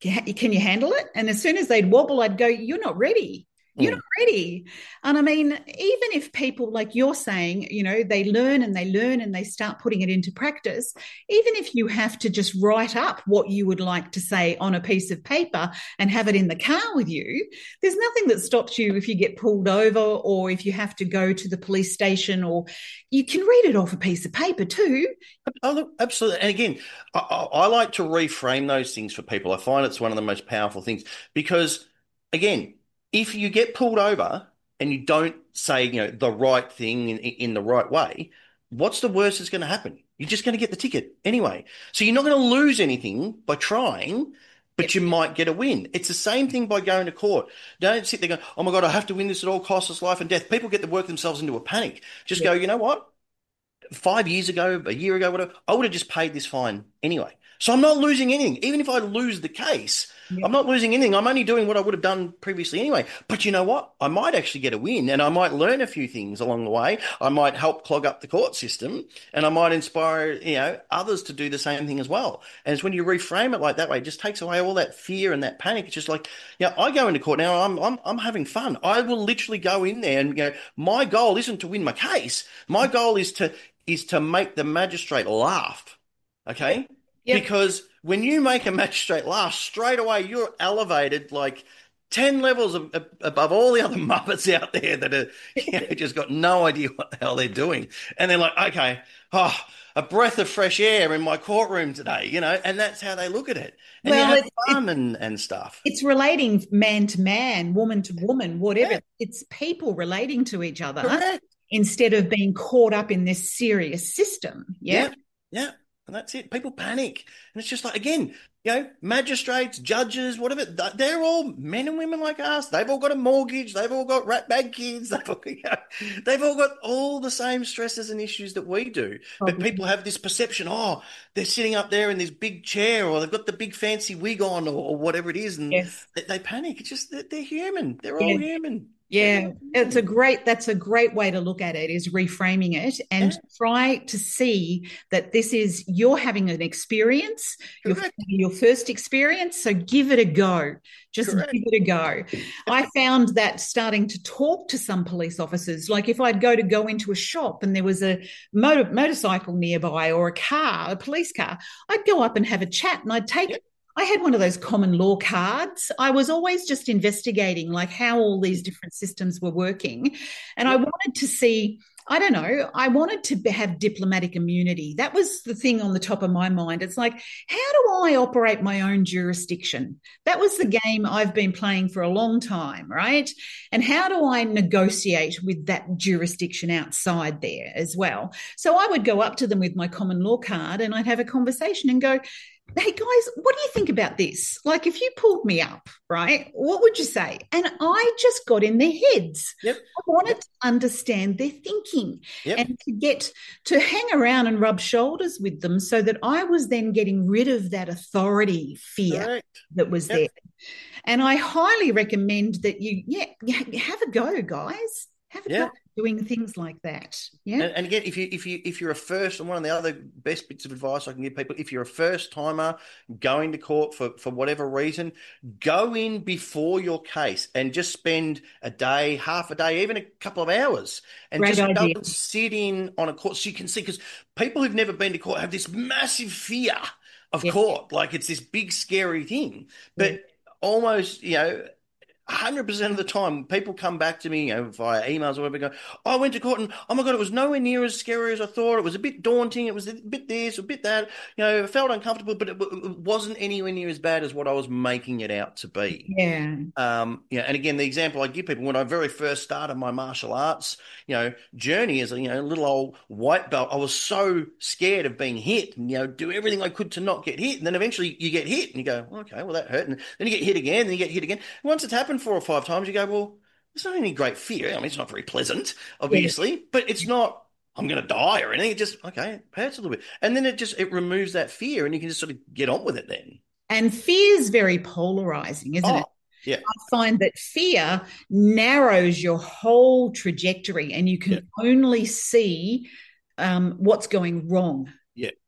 can you handle it? And as soon as they'd wobble, I'd go, you're not ready. You're not
Mm.
ready. And I mean, even if people, like you're saying, you know, they learn and they learn and they start putting it into practice, even if you have to just write up what you would like to say on a piece of paper and have it in the car with you, there's nothing that stops you if you get pulled over or if you have to go to the police station, or you can read it off a piece of paper too.
Oh, look, absolutely. And again, I, I, I like to reframe those things for people. I find it's one of the most powerful things because, again, if you get pulled over and you don't say, you know, the right thing in, in the right way, what's the worst that's going to happen? You're just going to get the ticket anyway. So you're not going to lose anything by trying, but
Yep.
you might get a win. It's the same thing by going to court. Don't sit there going, oh my God, I have to win this at all costs, it's life and death. People get to work themselves into a panic. Just
Yep.
go, you know what? Five years ago, a year ago, whatever, I would have just paid this fine anyway. So I'm not losing anything. Even if I lose the case, I'm
Yep.
not losing anything. I'm only doing what I would have done previously anyway. But you know what? I might actually get a win and I might learn a few things along the way. I might help clog up the court system and I might inspire, you know, others to do the same thing as well. And it's when you reframe it like that way, it just takes away all that fear and that panic. It's just like, yeah, you know, I go into court now, I'm I'm I'm having fun. I will literally go in there and you know, my goal isn't to win my case. My goal is to is to make the magistrate laugh. Okay?
Yep.
Because when you make a magistrate laugh, straight away you're elevated like ten levels of, of, above all the other Muppets out there that are you know, just got no idea what the hell they're doing. And they're like, okay, oh, a breath of fresh air in my courtroom today, you know, and that's how they look at it. And you
Well,
have
it, it,
fun and, and stuff.
it's relating man to man, woman to woman,
Yeah,
whatever. It's people relating to each other
correct.
instead of being caught up in this serious system. Yeah.
Yeah, yeah. And that's it. People panic. And it's just like, again, you know, magistrates, judges, whatever, th- they're all men and women like us. They've all got a mortgage. They've all got rat bag kids. They've all, you know, they've all got all the same stresses and issues that we do. But
Problem.
people have this perception, oh, they're sitting up there in this big chair or they've got the big fancy wig on or, or whatever it is. And
Yes.
they, they panic. It's just that they're human. They're all
Yeah.
human. They're
Yeah,
all
it's a
human.
great, that's a great way to look at it, is reframing it and
Yeah,
try to see that this is, you're having an experience, your
correct.
your first experience, so give it a go. Just give
Correct.
it a go. I found that starting to talk to some police officers, like if I'd go to go into a shop and there was a motor, motorcycle nearby or a car, a police car, I'd go up and have a chat and I'd take
Yeah,
I had one of those common law cards. I was always just investigating like how all these different systems were working. And I
yeah,
wanted to see, I don't know, I wanted to have diplomatic immunity. That was the thing on the top of my mind. It's like, how do I operate my own jurisdiction? That was the game I've been playing for a long time, right? And how do I negotiate with that jurisdiction outside there as well? So I would go up to them with my common law card and I'd have a conversation and go, hey guys, what do you think about this? Like, if you pulled me up, right, what would you say? And I just got in their heads.
yep,
I wanted
yep,
to understand their thinking
yep.
and to get to hang around and rub shoulders with them so that I was then getting rid of that authority fear
Correct.
that was
Yep.
there. And I highly recommend that you, yeah, have a go, guys. Have a go
Yeah.
doing things like that. Yeah.
And, and again, if you if you if you're a first, and one of the other best bits of advice I can give people, if you're a first timer going to court for for whatever reason, go in before your case and just spend a day, half a day, even a couple of hours, and
Great
just go
idea.
and sit in on a court so you can see, because people who've never been to court have this massive fear of
Yeah.
court, like it's this big scary thing,
Yeah.
but almost, you know. one hundred percent of the time, people come back to me, you know, via emails or whatever, go, oh, I went to court and, oh my God, it was nowhere near as scary as I thought. It was a bit daunting. It was a bit this, a bit that. You know, I felt uncomfortable, but it, it wasn't anywhere near as bad as what I was making it out to be.
Yeah.
Um, yeah, and again, the example I give people when I very first started my martial arts, you know, journey as a you know little old white belt, I was so scared of being hit, and you know, do everything I could to not get hit, and then eventually you get hit, and you go, okay, well that hurt, and then you get hit again, and you get hit again. And once it's happened four or five times, you go, well, it's not any great fear. I mean, it's not very pleasant,
Yeah.
obviously, but it's not. I'm going to die or anything. It just okay, it hurts a little bit, and then it just it removes that fear, and you can just sort of get on with it then.
And fear is very polarizing, isn't it?
Oh, yeah,
I find that fear narrows your whole trajectory and you can
yeah,
only see um, what's going wrong.
yeah.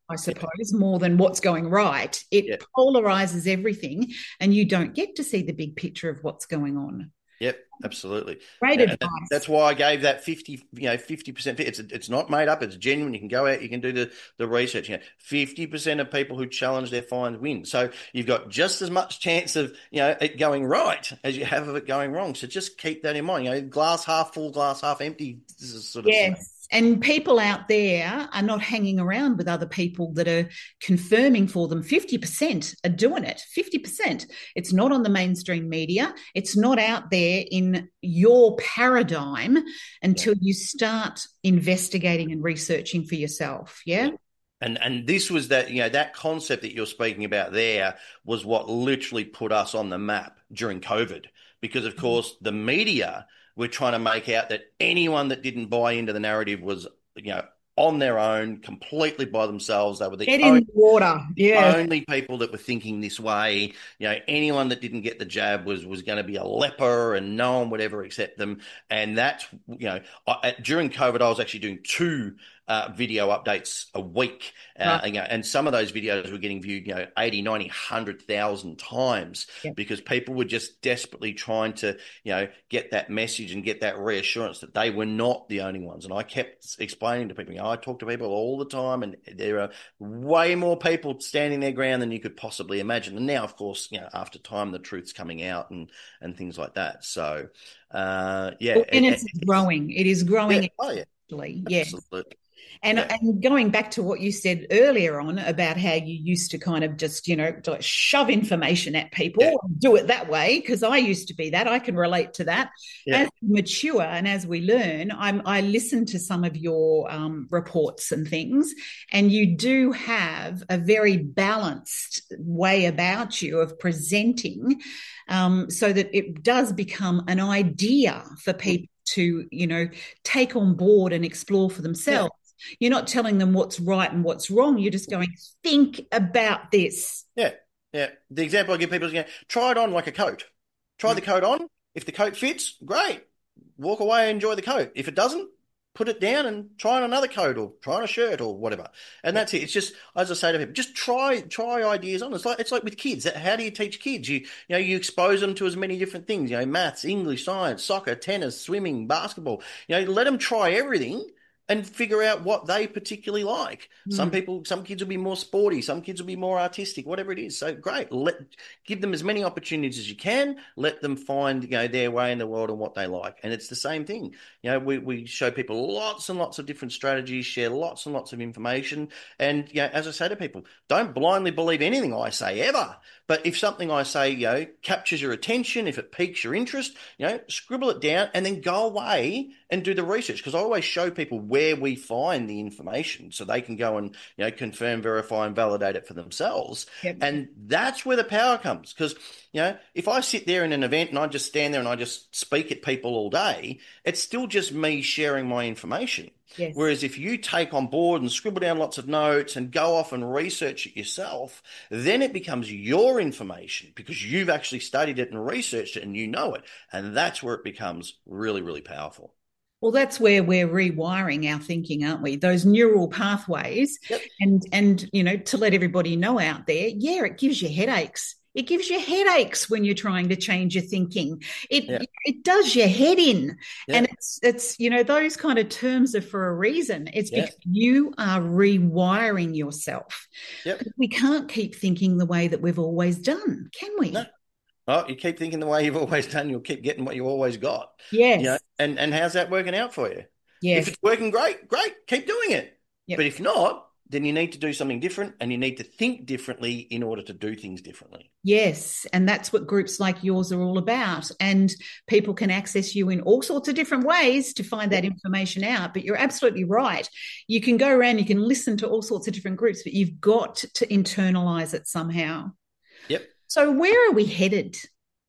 I
Yeah,
suppose, more than what's going right.
yeah.
It polarizes everything, and you don't get to see the big picture of what's going on.
Yep, absolutely.
Great
Yeah, and that,
advice.
that's why I gave that fifty, you know, fifty percent. It's it's not made up, it's genuine. You can go out, you can do the, the research. You know, fifty percent of people who challenge their finds win. So you've got just as much chance of, you know, it going right as you have of it going wrong. So just keep that in mind. You know, glass half full, glass half empty sort of scenario.
Yes. And people out there are not hanging around with other people that are confirming for them. fifty percent are doing it. fifty percent. It's not on the mainstream media. It's not out there in your paradigm
Yeah.
until you start investigating and researching for yourself.
Yeah.
Yeah.
And and this was that, you know, that concept that you're speaking about there was what literally put us on the map during COVID. Because of course the media were trying to make out that anyone that didn't buy into the narrative was, you know, on their own, completely by themselves. They were the
Get in
only
the water.
the
Yeah.
only people that were thinking this way. You know, anyone that didn't get the jab was was going to be a leper, and no one would ever accept them. And that's, you know, I, during COVID, I was actually doing two uh, video updates a week, uh,
Right.
and, you know, and some of those videos were getting viewed, you know, eighty, ninety, one hundred thousand times
Yeah.
because people were just desperately trying to, you know, get that message and get that reassurance that they were not the only ones. And I kept explaining to people, you know, I talk to people all the time, and there are way more people standing their ground than you could possibly imagine. And now, of course, you know, after time, the truth's coming out and and things like that. So, uh, yeah, it,
Awareness
it,
is
it's
growing. It is
yeah,
growing
oh yeah,
exponentially. Yes.
absolutely,
And,
yeah,
and going back to what you said earlier on about how you used to kind of just, you know, like shove information at
yeah,
people, do it that way, because I used to be that. I can relate to that.
yeah,
As we mature and as we learn, I'm, I listen to some of your um, reports and things, and you do have a very balanced way about you of presenting, um, so that it does become an idea for
mm,
people to, you know, take on board and explore for
yeah,
themselves. You're not telling them what's right and what's wrong. You're just going, think about this.
yeah, yeah. The example I give people is, you know, try it on like a coat. Try
Right.
the coat on. If the coat fits, great. Walk away and enjoy the coat. If it doesn't, put it down and try on another coat or try on a shirt or whatever. And
Yeah.
that's it. It's just, as I say to people, just try try ideas on. It's like it's like with kids. How do you teach kids? You you know, you expose them to as many different things. You know, maths, English, science, soccer, tennis, swimming, basketball. You know, let them try everything and figure out what they particularly like. Some
Mm.
people, some kids will be more sporty, some kids will be more artistic, whatever it is. So great. Let give them as many opportunities as you can. Let them find, you know, their way in the world and what they like. And it's the same thing. You know, we, we show people lots and lots of different strategies, share lots and lots of information. And, you know, as I say to people, don't blindly believe anything I say ever. But if something I say, you know, captures your attention, if it piques your interest, you know, scribble it down and then go away and do the research. Because I always show people where we find the information so they can go and, you know, confirm, verify, and validate it for themselves.
Yep.
And that's where the power comes. Because, you know, if I sit there in an event and I just stand there and I just speak at people all day, it's still just me sharing my information.
Yes.
Whereas if you take on board and scribble down lots of notes and go off and research it yourself, then it becomes your information because you've actually studied it and researched it and you know it. And that's where it becomes really, really powerful.
Well, that's where we're rewiring our thinking, aren't we? Those neural pathways.
Yep.
And and you know, to let everybody know out there, yeah, it gives you headaches. It gives you headaches when you're trying to change your thinking.
Yeah.
It it does your head in.
Yeah.
And it's it's you know, those kind of terms are for a reason. It's
Yeah.
because you are rewiring yourself.
Yep.
We can't keep thinking the way that we've always done, can
No.
we?
Oh, you keep thinking the way you've always done, you'll keep getting what you always got. You know,
Yes.
and and how's that working out for you? If
Yes.
it's working great, great, keep doing it. But
Yep.
if not, then you need to do something different and you need to think differently in order to do things differently.
Yes, and that's what groups like yours are all about. And people can access you in all sorts of different ways to find that
Yep.
information out. But you're absolutely right. You can go around, you can listen to all sorts of different groups, but you've got to internalize it somehow.
Yep.
So, where are we headed?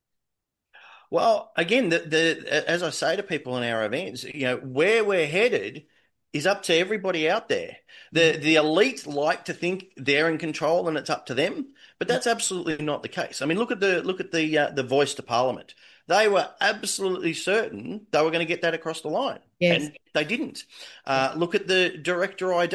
Well, again, the, the as I say to people in our events, you know, where we're headed is up to everybody out there. The the elite like to think they're in control and it's up to them, but that's absolutely not the case. I mean, look at the look at the uh, the voice to Parliament. They were absolutely certain they were going to get that across the line,
Yes.
and they didn't. Uh, look at the director I D.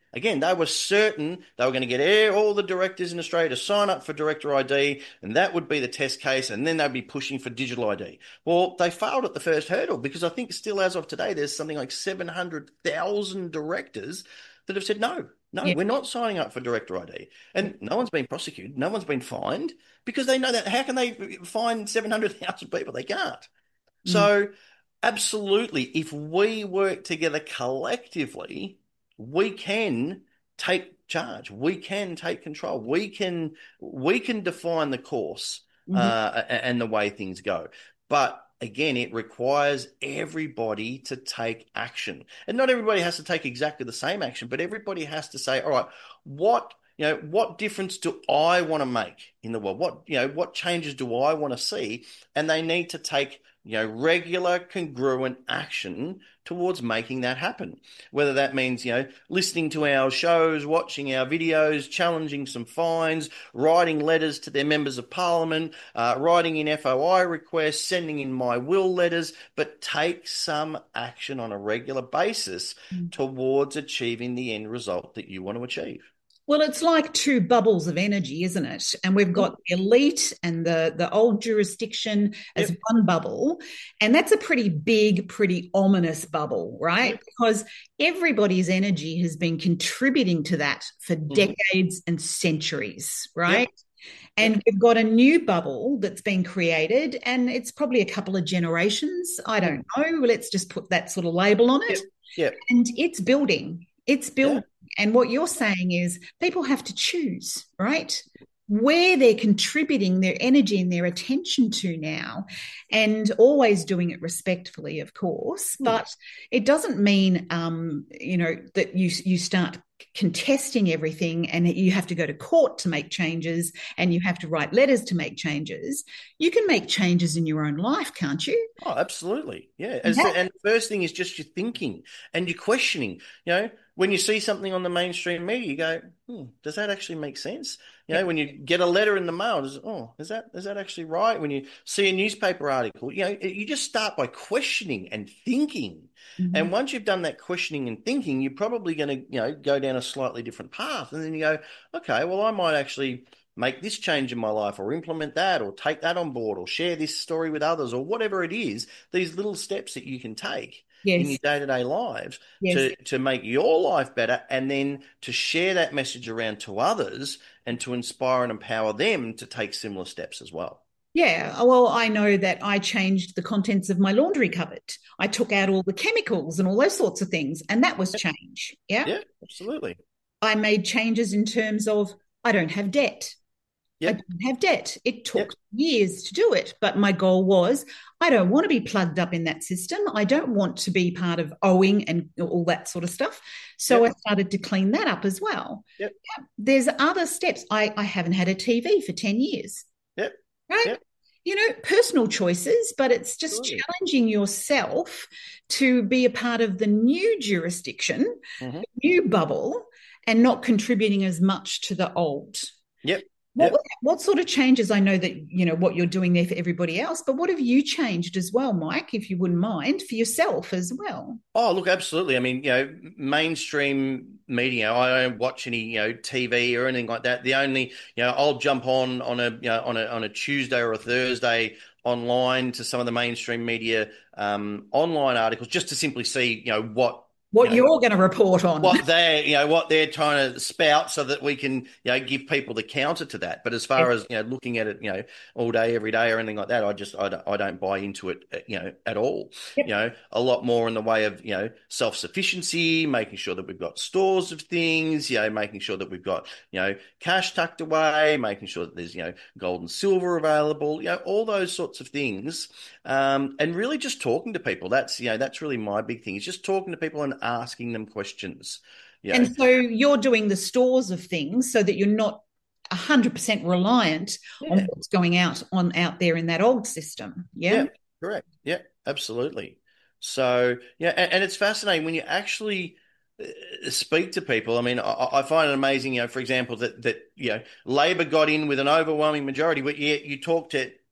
Again, they were certain they were going to get air, all the directors in Australia to sign up for director I D, and that would be the test case, and then they'd be pushing for digital I D. Well, they failed at the first hurdle because I think still as of today, there's something like seven hundred thousand directors that have said, no, no,
Yeah.
we're not signing up for director I D. And no one's been prosecuted, no one's been fined because they know that. How can they fine seven hundred thousand people? They can't.
Mm.
So, absolutely, if we work together collectively, we can take charge. We can take control. We can we can define the course
Mhm.
uh, and the way things go. But again, it requires everybody to take action, and not everybody has to take exactly the same action, but everybody has to say, "All right, what?" You know, what difference do I want to make in the world? What, you know, what changes do I want to see? And they need to take, you know, regular, congruent action towards making that happen. Whether that means, you know, listening to our shows, watching our videos, challenging some fines, writing letters to their members of parliament, uh, writing in F O I requests, sending in my will letters, but take some action on a regular basis towards achieving the end result that you want to achieve.
Well, it's like two bubbles of energy, isn't it? And we've
Mm.
got the elite and the, the old jurisdiction as
Yep.
one bubble. And that's a pretty big, pretty ominous bubble, right?
Yep.
Because everybody's energy has been contributing to that for
Mhm.
decades and centuries, right?
Yep.
And
Yep.
we've got a new bubble that's been created, and it's probably a couple of generations. I
Mm.
don't know. Let's just put that sort of label on it.
Yep. Yep.
And it's building. It's
Yeah.
building. And what you're saying is people have to choose, right? Where they're contributing their energy and their attention to now, and always doing it respectfully, of course.
Mm.
But it doesn't mean, um, you know, that you you start contesting everything and you have to go to court to make changes and you have to write letters to make changes. You can make changes in your own life, can't you?
Oh, absolutely. Yeah.
And
As the,
that,
and the first thing is just your thinking and your questioning. You know, when you see something on the mainstream media, you go, hmm, does that actually make sense? You
yeah,
know, when you get a letter in the mail, does, oh, is that is that actually right? When you see a newspaper article, you know, you just start by questioning and thinking.
mm-hmm.
And once you've done that questioning and thinking, you're probably going to, you know, go down a slightly different path. And then you go, okay, well, I might actually make this change in my life or implement that or take that on board or share this story with others or whatever it is, these little steps that you can take in your
Yes,
day-to-day lives
yes.
to to make your life better and then to share that message around to others and to inspire and empower them to take similar steps as well.
Yeah, well, I know that I changed the contents of my laundry cupboard. I took out all the chemicals and all those sorts of things, and that was change. Yeah.
Yeah, absolutely.
I made changes in terms of I don't have debt. I
Yep,
don't have debt. It
yep,
took years to do it, but my goal was I don't want to be plugged up in that system. I don't want to be part of owing and all that sort of stuff. So I
yep,
started to clean that up as well.
yep,
There's other steps. I, I haven't had a T V for ten years,
yep,
right?
yep,
You know, personal choices, but it's just
absolutely.
challenging yourself to be a part of the new jurisdiction,
Hmm.
new bubble, and not contributing as much to the old.
Yep,
What
yep.
what sort of changes? I know that you know what you're doing there for everybody else, but what have you changed as well, Mike, if you wouldn't mind, for yourself as well?
Oh, look, absolutely. I mean, you know, mainstream media, I don't watch any, you know, T V or anything like that. The only, you know, I'll jump on on a, you know, on a on a Tuesday or a Thursday online to some of the mainstream media um, online articles just to simply see, you know, what, you
What
know,
you're going to report on?
what they're you know what they're trying to spout so that we can you know give people the counter to that. But as far as you know looking at it you know all day every day or anything like that, I just I don't, I don't buy into it you know at all.
Yep.
You know a lot more in the way of you know self-sufficiency, making sure that we've got stores of things, you know making sure that we've got you know cash tucked away, making sure that there's you know gold and silver available, you know all those sorts of things. Um, and really just talking to people. That's you know that's really my big thing, is just talking to people and asking them questions. You know,
And so you're doing the stores of things so that you're not one hundred percent reliant on
yeah,
what's going out on out there in that old system. Yeah.
yeah, correct. Yeah, absolutely. So, yeah, and, and it's fascinating when you actually uh, speak to people. I mean, I, I find it amazing, you know, for example, that that you know, Labor got in with an overwhelming majority, but yet you talk to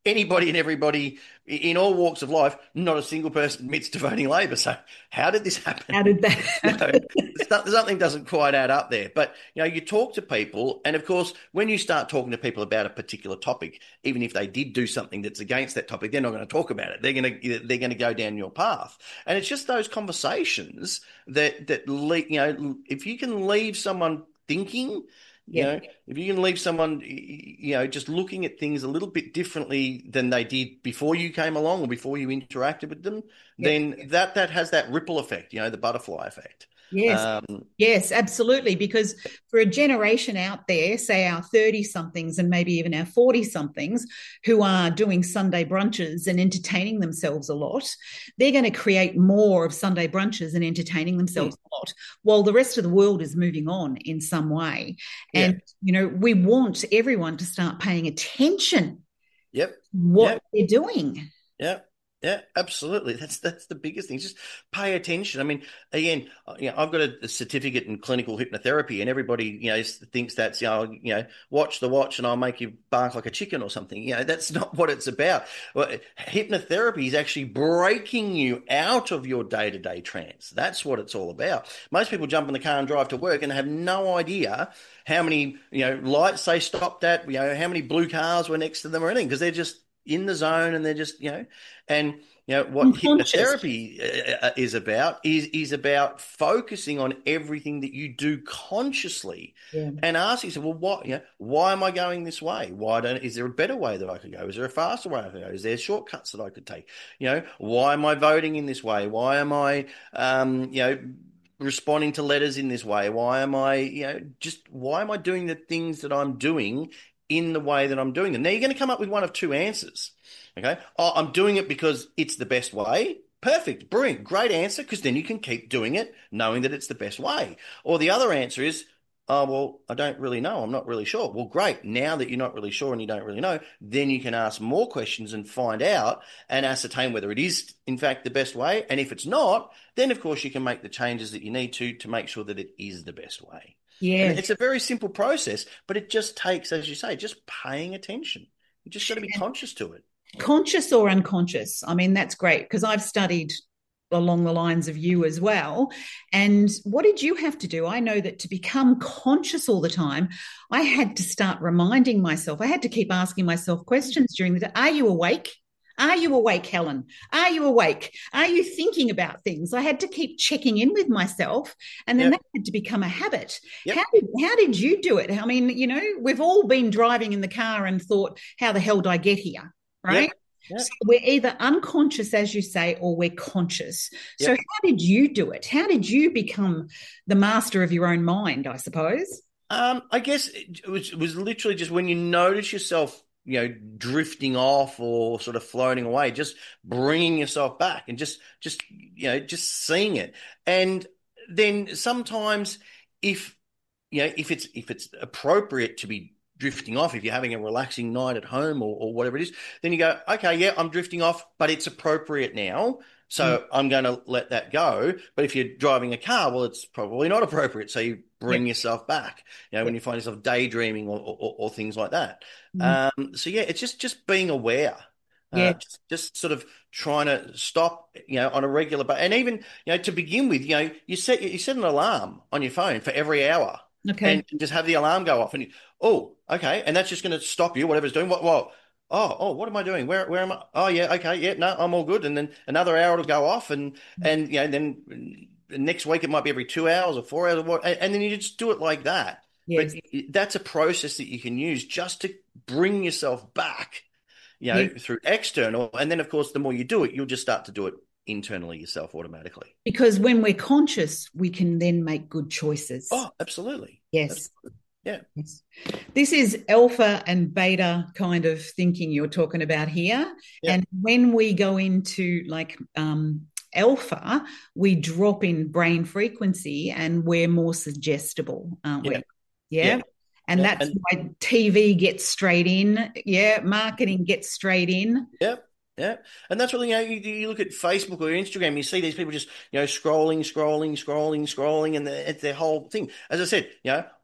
anybody and everybody in all walks of life, not a single person admits to voting Labor. So how did this happen?
How did that
You
happen?
know, something doesn't quite add up there. But, you know, you talk to people, and of course, when you start talking to people about a particular topic, even if they did do something that's against that topic, they're not going to talk about it. They're going to they're going to go down your path. And it's just those conversations that that you know, if you can leave someone thinking, you
Yeah.
know, if you can leave someone, you know, just looking at things a little bit differently than they did before you came along or before you interacted with them,
Yeah.
then that that has that ripple effect, you know, the butterfly effect.
Yes.
Um,
Yes, absolutely. Because for a generation out there, say our thirty somethings and maybe even our forty somethings who are doing Sunday brunches and entertaining themselves a lot, they're going to create more of Sunday brunches and entertaining themselves
hmm,
a lot while the rest of the world is moving on in some way.
yeah.
And, you know, we want everyone to start paying attention
Yep.
to what
Yep.
they're doing.
Yeah, yeah, absolutely. That's that's the biggest thing. Just pay attention. I mean, again, uh, you know, I've got a, a certificate in clinical hypnotherapy, and everybody, you know, thinks that's, you know, you know, watch the watch, and I'll make you bark like a chicken or something. You know, that's not what it's about. Well, hypnotherapy is actually breaking you out of your day-to-day trance. That's what it's all about. Most people jump in the car and drive to work and have no idea how many, you know, lights they stopped at, you know, how many blue cars were next to them or anything, because they're just in the zone and they're just, you know, and you know what
Unconscious.
hypnotherapy uh, is about is is about focusing on everything that you do consciously
Yeah.
and asking yourself, well, what, you know, why am I going this way? Why don't, is there a better way that I could go? Is there a faster way I could go? Is there shortcuts that I could take? You know, why am I voting in this way? Why am I, um, you know, responding to letters in this way? Why am I, you know, just why am I doing the things that I'm doing in the way that I'm doing them? Now you're going to come up with one of two answers. Okay. Oh, I'm doing it because it's the best way. Perfect. Brilliant. Great answer. Because then you can keep doing it knowing that it's the best way. Or the other answer is, oh, well, I don't really know. I'm not really sure. Well, great. Now that you're not really sure and you don't really know, then you can ask more questions and find out and ascertain whether it is, in fact, the best way. And if it's not, then, of course, you can make the changes that you need to to make sure that it is the best way. And
Yes.
it's a very simple process, but it just takes, as you say, just paying attention. You just got to be conscious to it.
Conscious or unconscious. I mean, that's great because I've studied along the lines of you as well. And what did you have to do? I know that to become conscious all the time, I had to start reminding myself, I had to keep asking myself questions during the day. Are you awake? Are you awake, Helen? Are you awake? Are you thinking about things? I had to keep checking in with myself, and then
Yep.
that had to become a habit.
Yep.
How did how did you do it? I mean, you know, we've all been driving in the car and thought, "How the hell did I get here?" Right?
Yep. Yep.
So we're either unconscious, as you say, or we're conscious. So
Yep.
how did you do it? How did you become the master of your own mind? I suppose.
Um, I guess it was, it was literally just when you notice yourself, you know, drifting off or sort of floating away, just bringing yourself back and just, just, you know, just seeing it. And then sometimes if, you know, if it's, if it's appropriate to be drifting off, if you're having a relaxing night at home or, or whatever it is, then you go, okay, yeah, I'm drifting off, but it's appropriate now.
Mm.
So I'm going to let that go. But if you're driving a car, well, it's probably not appropriate. So you
Yep.
bring yourself back, you know, when
Yep.
you find yourself daydreaming or, or, or things like that.
Mm.
Um, so yeah, it's just, just being aware, uh,
Yeah.
just, just sort of trying to stop, you know, on a regular basis. And even, you know, to begin with, you know, you set, you set an alarm on your phone for every hour
Okay.
and just have the alarm go off and you, oh, okay. And that's just going to stop you, whatever's doing. What, what? Oh, oh, what am I doing? Where, where am I? Oh, yeah, okay, yeah, no, I'm all good. And then another hour to go off, and and you know, then next week it might be every two hours or four hours, or what, and, and then you just do it like that. But
Yes.
that's a process that you can use just to bring yourself back, you know,
Yeah.
through external, and then of course, the more you do it, you'll just start to do it internally yourself automatically.
Because when we're conscious, we can then make good choices.
Oh, absolutely.
Yes.
Absolutely. Yeah.
Yes. This is alpha and beta kind of thinking you're talking about here.
Yeah.
And when we go into like um, alpha, we drop in brain frequency and we're more suggestible, aren't
Yeah.
we? Yeah.
Yeah.
And
Yeah.
that's
And
why T V gets straight in. Yeah. Marketing gets straight in.
yeah. Yeah, and that's what, you know, you, you look at Facebook or Instagram, you see these people just, you know, scrolling, scrolling, scrolling, scrolling, and the, it's their whole thing. As I said, you know,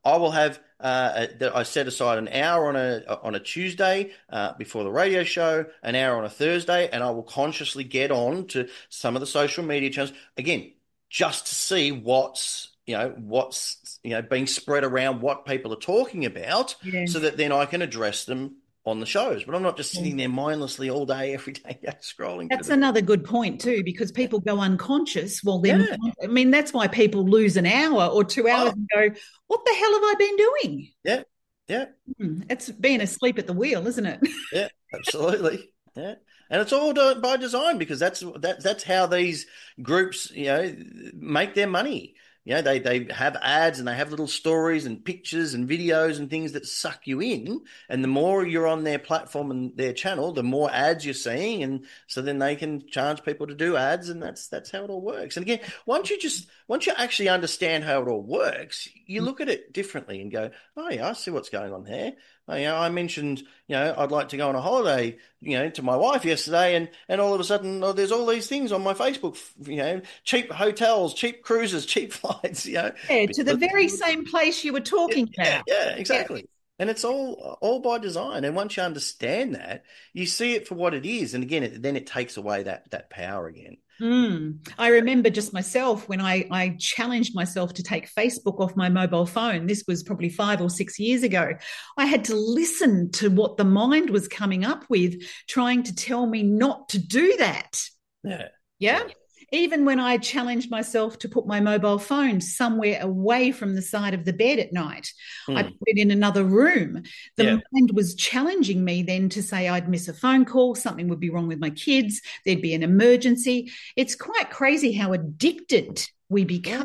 I will have uh, that I set aside an hour on a on a Tuesday uh, before the radio show, an hour on a Thursday, and I will consciously get on to some of the social media channels again, just to see what's you know what's you know being spread around, what people are talking about, so
Yes.
that then I can address them on the shows. But I'm not just sitting there mindlessly all day, every day, scrolling through
That's
the.
another good point too, because people go unconscious. Well, then,
Yeah.
I mean, that's why people lose an hour or two hours
Oh,
and go, "What the hell have I been doing?"
yeah. Yeah.
Hmm, it's being asleep at the wheel, isn't it?
Yeah, absolutely. Yeah. And it's all done by design because that's that that's how these groups, you know, make their money. You know, they they have ads and they have little stories and pictures and videos and things that suck you in. And the more you're on their platform and their channel, the more ads you're seeing. And so then they can charge people to do ads, and that's that's how it all works. And again, once you just once you actually understand how it all works, you look at it differently and go, oh yeah, I see what's going on there. Oh, you know, I mentioned, you know, I'd like to go on a holiday, you know, to my wife yesterday, and and all of a sudden, oh, there's all these things on my Facebook, you know, cheap hotels, cheap cruises, cheap flights, you know,
Yeah, to the
because
very same place you were
yeah,
talking
yeah,
about.
yeah,
Yeah.
exactly. And it's all all by design. And once you understand that, you see it for what it is. And again, it, then it takes away that that power again.
Mm. I remember just myself when I, I challenged myself to take Facebook off my mobile phone. This was probably five or six years ago. I had to listen to what the mind was coming up with, trying to tell me not to do that.
Yeah,
Yeah.
yeah.
Even when I challenged myself to put my mobile phone somewhere away from the side of the bed at night, I put
Mm,
it in another room. The
yeah,
mind was challenging me then to say I'd miss a phone call, something would be wrong with my kids, there'd be an emergency. It's quite crazy how addicted we become
mm,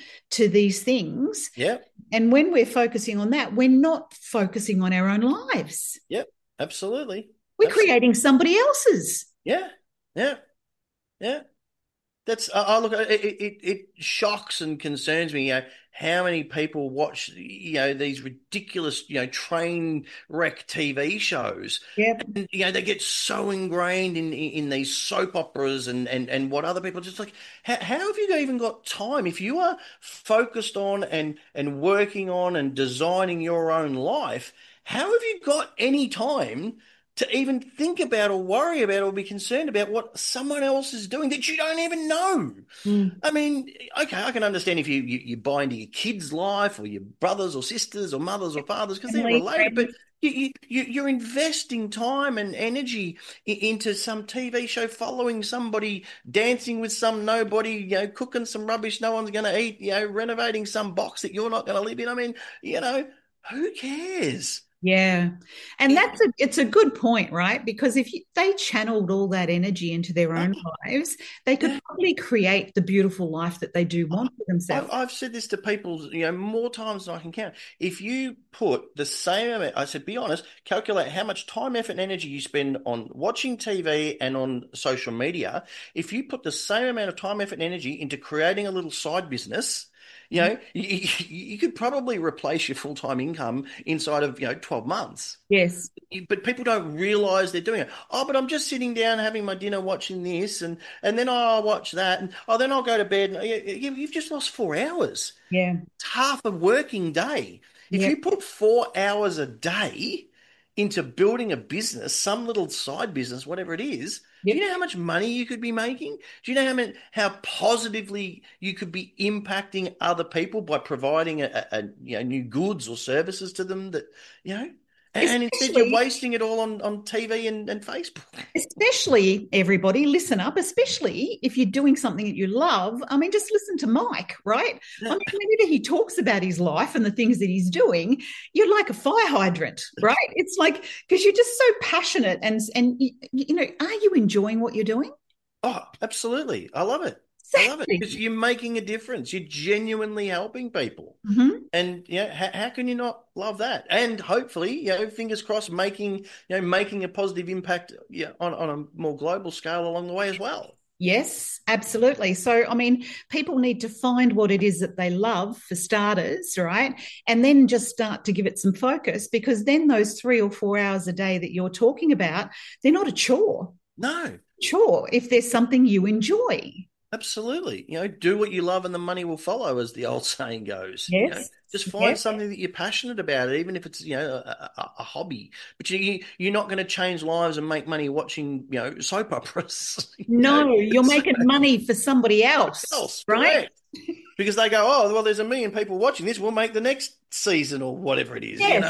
to these things.
yeah,
And when we're focusing on that, we're not focusing on our own lives.
yeah, absolutely.
We're
Absolutely.
creating somebody else's.
Yeah, yeah, yeah. That's I I look it, it it shocks and concerns me, you know, how many people watch, you know, these ridiculous, you know, train wreck T V shows.
Yep.
And you know, they get so ingrained in in, in these soap operas and, and and what other people just like how, how have you even got time if you are focused on and and working on and designing your own life, how have you got any time to even think about or worry about or be concerned about what someone else is doing that you don't even know?
Mm.
I mean, okay, I can understand if you, you, you buy into your kid's life or your brothers or sisters or mothers or fathers because they're
Family,
related, but
friends.
you, you, you're investing time and energy into some T V show, following somebody, dancing with some nobody, you know, cooking some rubbish no one's going to eat, you know, renovating some box that you're not going to live in. I mean, you know, who cares?
Yeah. And
It,
that's a it's a good point, right? Because if you, they channeled all that energy into their own
oh,
lives, they could
yeah.
probably create the beautiful life that they do want for
I've
themselves.
I've said this to people, you know, more times than I can count. If you put the same amount, I said, be honest, calculate how much time, effort, and energy you spend on watching T V and on social media. If you put the same amount of time, effort, and energy into creating a little side business, you know, you, you could probably replace your full-time income inside of, you know, twelve months.
Yes.
But people don't realize they're doing it. Oh, but I'm just sitting down having my dinner, watching this, and and then I'll watch that, and oh, then I'll go to bed. And you, you've just lost four hours.
Yeah.
It's half a working day. If
Yep.
you put four hours a day into building a business, some little side business, whatever it is, do you
Yep.
know how much money you could be making? Do you know how many, how positively you could be impacting other people by providing a, a, a you know new goods or services to them that you know, and, and instead you're
Especially
wasting it all on on T V and, and Facebook.
especially everybody listen up, especially if you're doing something that you love. I mean, just listen to Mike, right? I mean, whenever he talks about his life and the things that he's doing, you're like a fire hydrant, right? It's like because you're just so passionate and and you, you know, are you enjoying what you're doing?
Oh, absolutely. I love it. I love it because
Exactly.
you're making a difference. You're genuinely helping people.
Mhm.
And you know, how, how can you not love that? And hopefully, you know, fingers crossed, making you know making a positive impact, yeah, on on a more global scale along the way as well.
Yes, absolutely. So, I mean, people need to find what it is that they love for starters, right? And then just start to give it some focus because then those three or four hours a day that you're talking about, they're not a chore.
No,
Chore if there's something you enjoy.
Absolutely. You know, do what you love and the money will follow, as the old saying goes. You know,
Yes.
just find
Yeah.
something that you're passionate about, even if it's, you know, a, a, a hobby. But you, you're not going to change lives and make money watching, you know, soap operas. You know,
No, you're
it's
making money for somebody else,
else,
right?
correct. Because they go, oh, well, there's a million people watching this. We'll make the next season or whatever it is, you know.
Yes.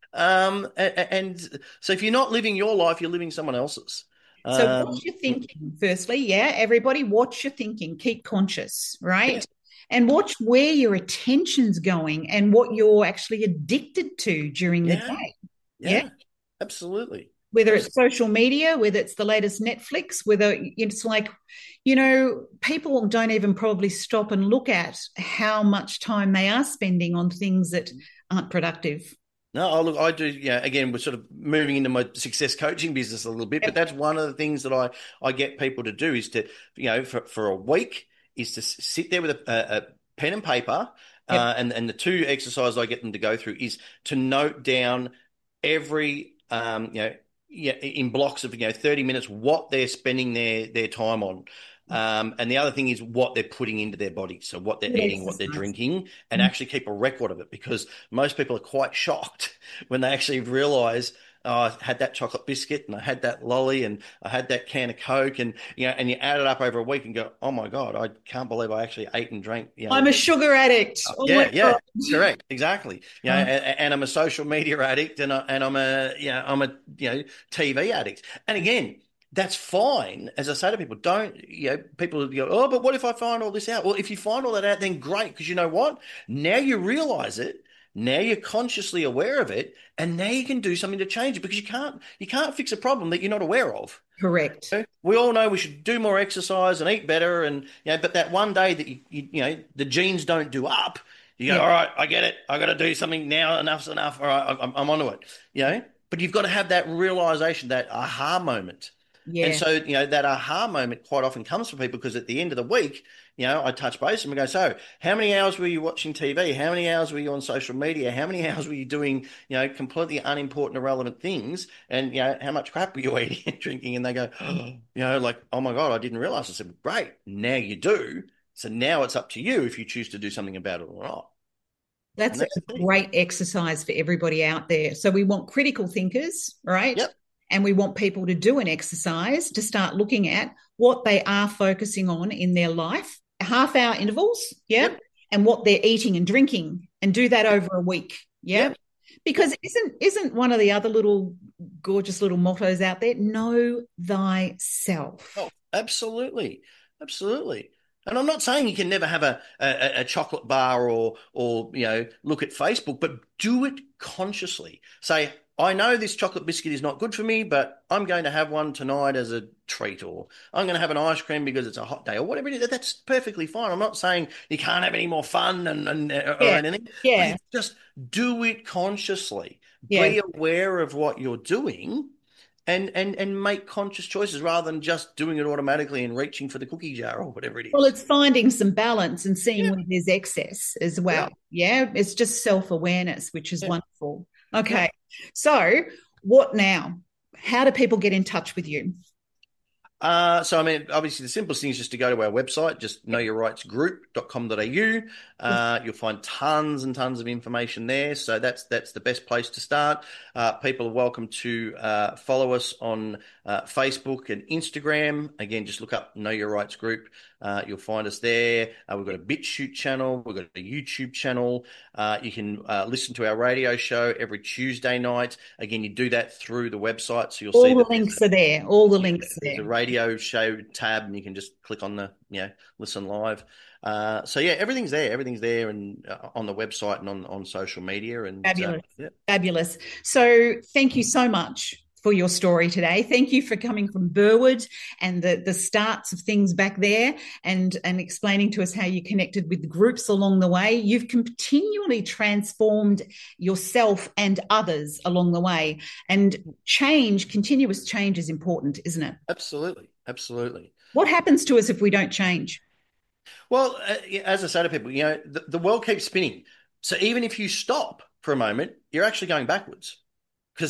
Um, and, and so if you're not living your life, you're living someone else's.
So watch
Um,
your thinking, firstly. Yeah, everybody watch your thinking. Keep conscious,
yeah,
right? And watch where your attention's going and what you're actually addicted to during the
yeah,
day. Yeah.
yeah, absolutely.
Whether it's
Absolutely.
social media, whether it's the latest Netflix, whether it's like, you know, people don't even probably stop and look at how much time they are spending on things that aren't productive.
No, oh, look, I do. Yeah, again, we're sort of moving into my success coaching business a little bit, but
Yep.
that's one of the things that I I get people to do is to, you know, for for a week is to sit there with a, a, a pen and paper,
Yep.
uh, and and the two exercises I get them to go through is to note down every, um, you know, yeah, in blocks of, you know, thirty minutes what they're spending their their time on. Um, and the other thing is what they're putting into their body. So what they're
Good
eating, what they're
exercise.
drinking, and
Mm.
actually keep a record of it, because most people are quite shocked when they actually realize, oh, I had that chocolate biscuit and I had that lolly and I had that can of Coke, and you know, and you add it up over a week and go, oh my God, I can't believe I actually ate and drank, you
I'm
know.
a sugar addict. Oh my
Yeah,
God.
yeah, correct, exactly. You know,
Uh,
and, and I'm a social media addict, and I, and I'm a, you know, I'm a, you know, T V addict. And again, that's fine. As I say to people, don't, you know, people go, oh, but what if I find all this out? Well, if you find all that out, then great, because you know what? Now you realize it. Now you're consciously aware of it, and now you can do something to change it, because you can't, you can't fix a problem that you're not aware of.
correct.
We all know we should do more exercise and eat better, and you know, but that one day that you, you, you know, the genes don't do up, you go,
Yeah.
all right, I get it. I got to do something now. Enough's enough. All right, I'm, I'm onto it. You know, but you've got to have that realization, that aha moment. And
Yeah.
so, you know, that aha moment quite often comes for people, because at the end of the week, you know, I touch base and we go, so how many hours were you watching T V? How many hours were you on social media? How many hours were you doing, you know, completely unimportant, irrelevant things? And, you know, how much crap were you eating and drinking? And they go, oh, you know, like, oh my God, I didn't realize. I said, great, now you do. So now it's up to you if you choose to do something about it or not. And
That's a
that's the key.
great exercise for everybody out there. So we want critical thinkers, right?
Yep.
And we want people to do an exercise to start looking at what they are focusing on in their life, half hour intervals, yeah,
Yep.
and what they're eating and drinking, and do that over a week, yeah.
Yep. Yep.
Because isn't isn't one of the other little gorgeous little mottos out there? Know thyself.
Oh, absolutely, absolutely. And I'm not saying you can never have a, a, a chocolate bar, or or you know, look at Facebook, but do it consciously. Say, I know this chocolate biscuit is not good for me, but I'm going to have one tonight as a treat, or I'm going to have an ice cream because it's a hot day, or whatever it is. That's perfectly fine. I'm not saying you can't have any more fun and, and or
Yeah,
anything, but
yeah,
it's just do it consciously.
yeah.
Be aware of what you're doing, and and and make conscious choices rather than just doing it automatically and reaching for the cookie jar or whatever it
Well,
is.
it's finding some balance and seeing
Yeah,
where there's excess as well.
yeah,
Yeah, it's just self awareness, which is
yeah,
wonderful.
yeah.
Okay, so what now? How do people get in touch with you?
Uh, so, I mean, obviously, the simplest thing is just to go to our website, just know your rights group dot com dot a u. Uh, you'll find tons and tons of information there. So that's that's the best place to start. Uh, people are welcome to uh, follow us on uh, Facebook and Instagram. Again, just look up Know Your Rights Group. Uh, you'll find us there. Uh, we've got a BitChute channel. We've got a YouTube channel. Uh, you can uh, listen to our radio show every Tuesday night. Again, you do that through the website, so you'll see
All the
that there's
links are there. All the
yeah,
links are
there's a
there.
radio show tab, and you can just click on the, you know, listen live. Uh, so yeah, everything's there. Everything's there, and uh, on the website and on on social media, and uh,
Fabulous.
yeah,
Fabulous. So thank you so much for your story today. Thank you for coming from Burwood and the, the starts of things back there, and, and explaining to us how you connected with the groups along the way. You've continually transformed yourself and others along the way. And change, continuous change is important, isn't it?
absolutely, absolutely.
What happens to us if we don't change?
Well, uh, yeah, as I say to people, you know, the, the world keeps spinning. So even if you stop for a moment, you're actually going backwards, because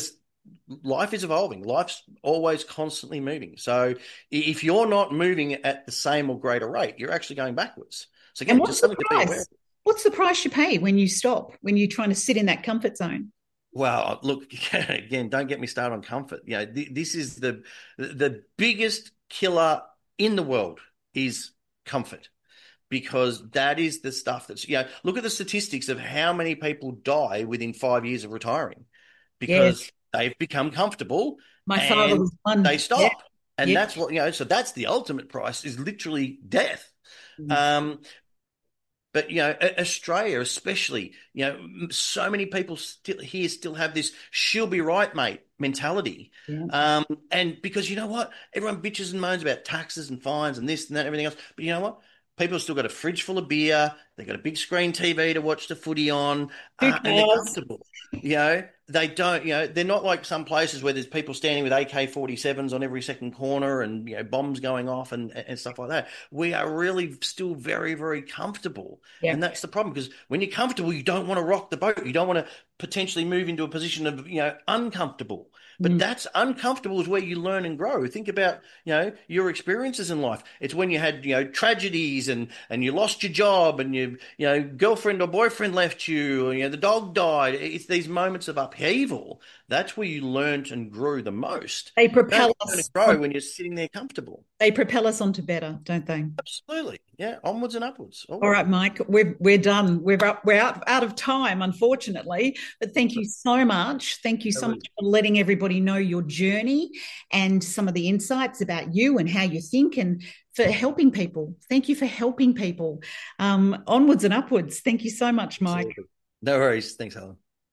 life is evolving. Life's always constantly moving. So if you're not moving at the same or greater rate, you're actually going backwards. So again,
and what's
just
the
something to be aware of.
price? What's the price you pay when you stop, when you're trying to sit in that comfort zone?
Well, look, again, don't get me started on comfort. You know, th- this is the the biggest killer in the world is comfort, because that is the stuff that's, you know, look at the statistics of how many people die within five years of retiring because
Yes.
they've become comfortable
My father
and
was one.
they stop.
Yeah.
And
Yeah.
that's what, you know, so that's the ultimate price, is literally death.
Mm.
Um, But, you know, Australia especially, you know, so many people still here still have this she'll be right, mate mentality.
Yeah.
Um, and because you know what? Everyone bitches and moans about taxes and fines and this and that and everything else. But you know what? People have still got a fridge full of beer. They've got a big screen T V to watch the footy on,
Who
uh, and they're
cares?
comfortable. You know, they don't, you know, they're not like some places where there's people standing with A K forty-sevens on every second corner and, you know, bombs going off and, and stuff like that. We are really still very, very comfortable.
Yeah.
And that's the problem, because when you're comfortable, you don't want to rock the boat. You don't want to potentially move into a position of, you know, uncomfortable. But
Mm.
that's uncomfortable is where you learn and grow. Think about, you know, your experiences in life. It's when you had, you know, tragedies and, and you lost your job and you, you know, girlfriend or boyfriend left you, or, you know, the dog died. It's these moments of upheaval. That's where you learned and grew the most.
They
You
propel
don't learn
us.
and grow
On,
when you're sitting there comfortable.
they propel us onto better, don't they?
Absolutely. Yeah. Onwards and upwards. Always.
All right, Mike, we're we're done. We're up. We're out, out of time, unfortunately. But thank you so much. Thank you so much for letting everybody know your journey and some of the insights about you and how you think, and for helping people. Thank you for helping people. Um, onwards and upwards. Thank you so much, Mike.
Absolutely. No worries. Thanks, Helen.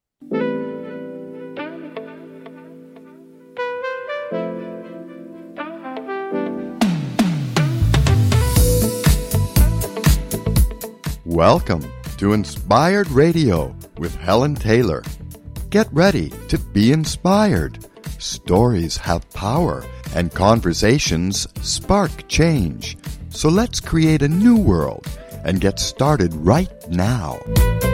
Welcome to Inspired Radio with Helen Taylor. Get ready to be inspired. Stories have power and conversations spark change. So let's create a new world and get started right now.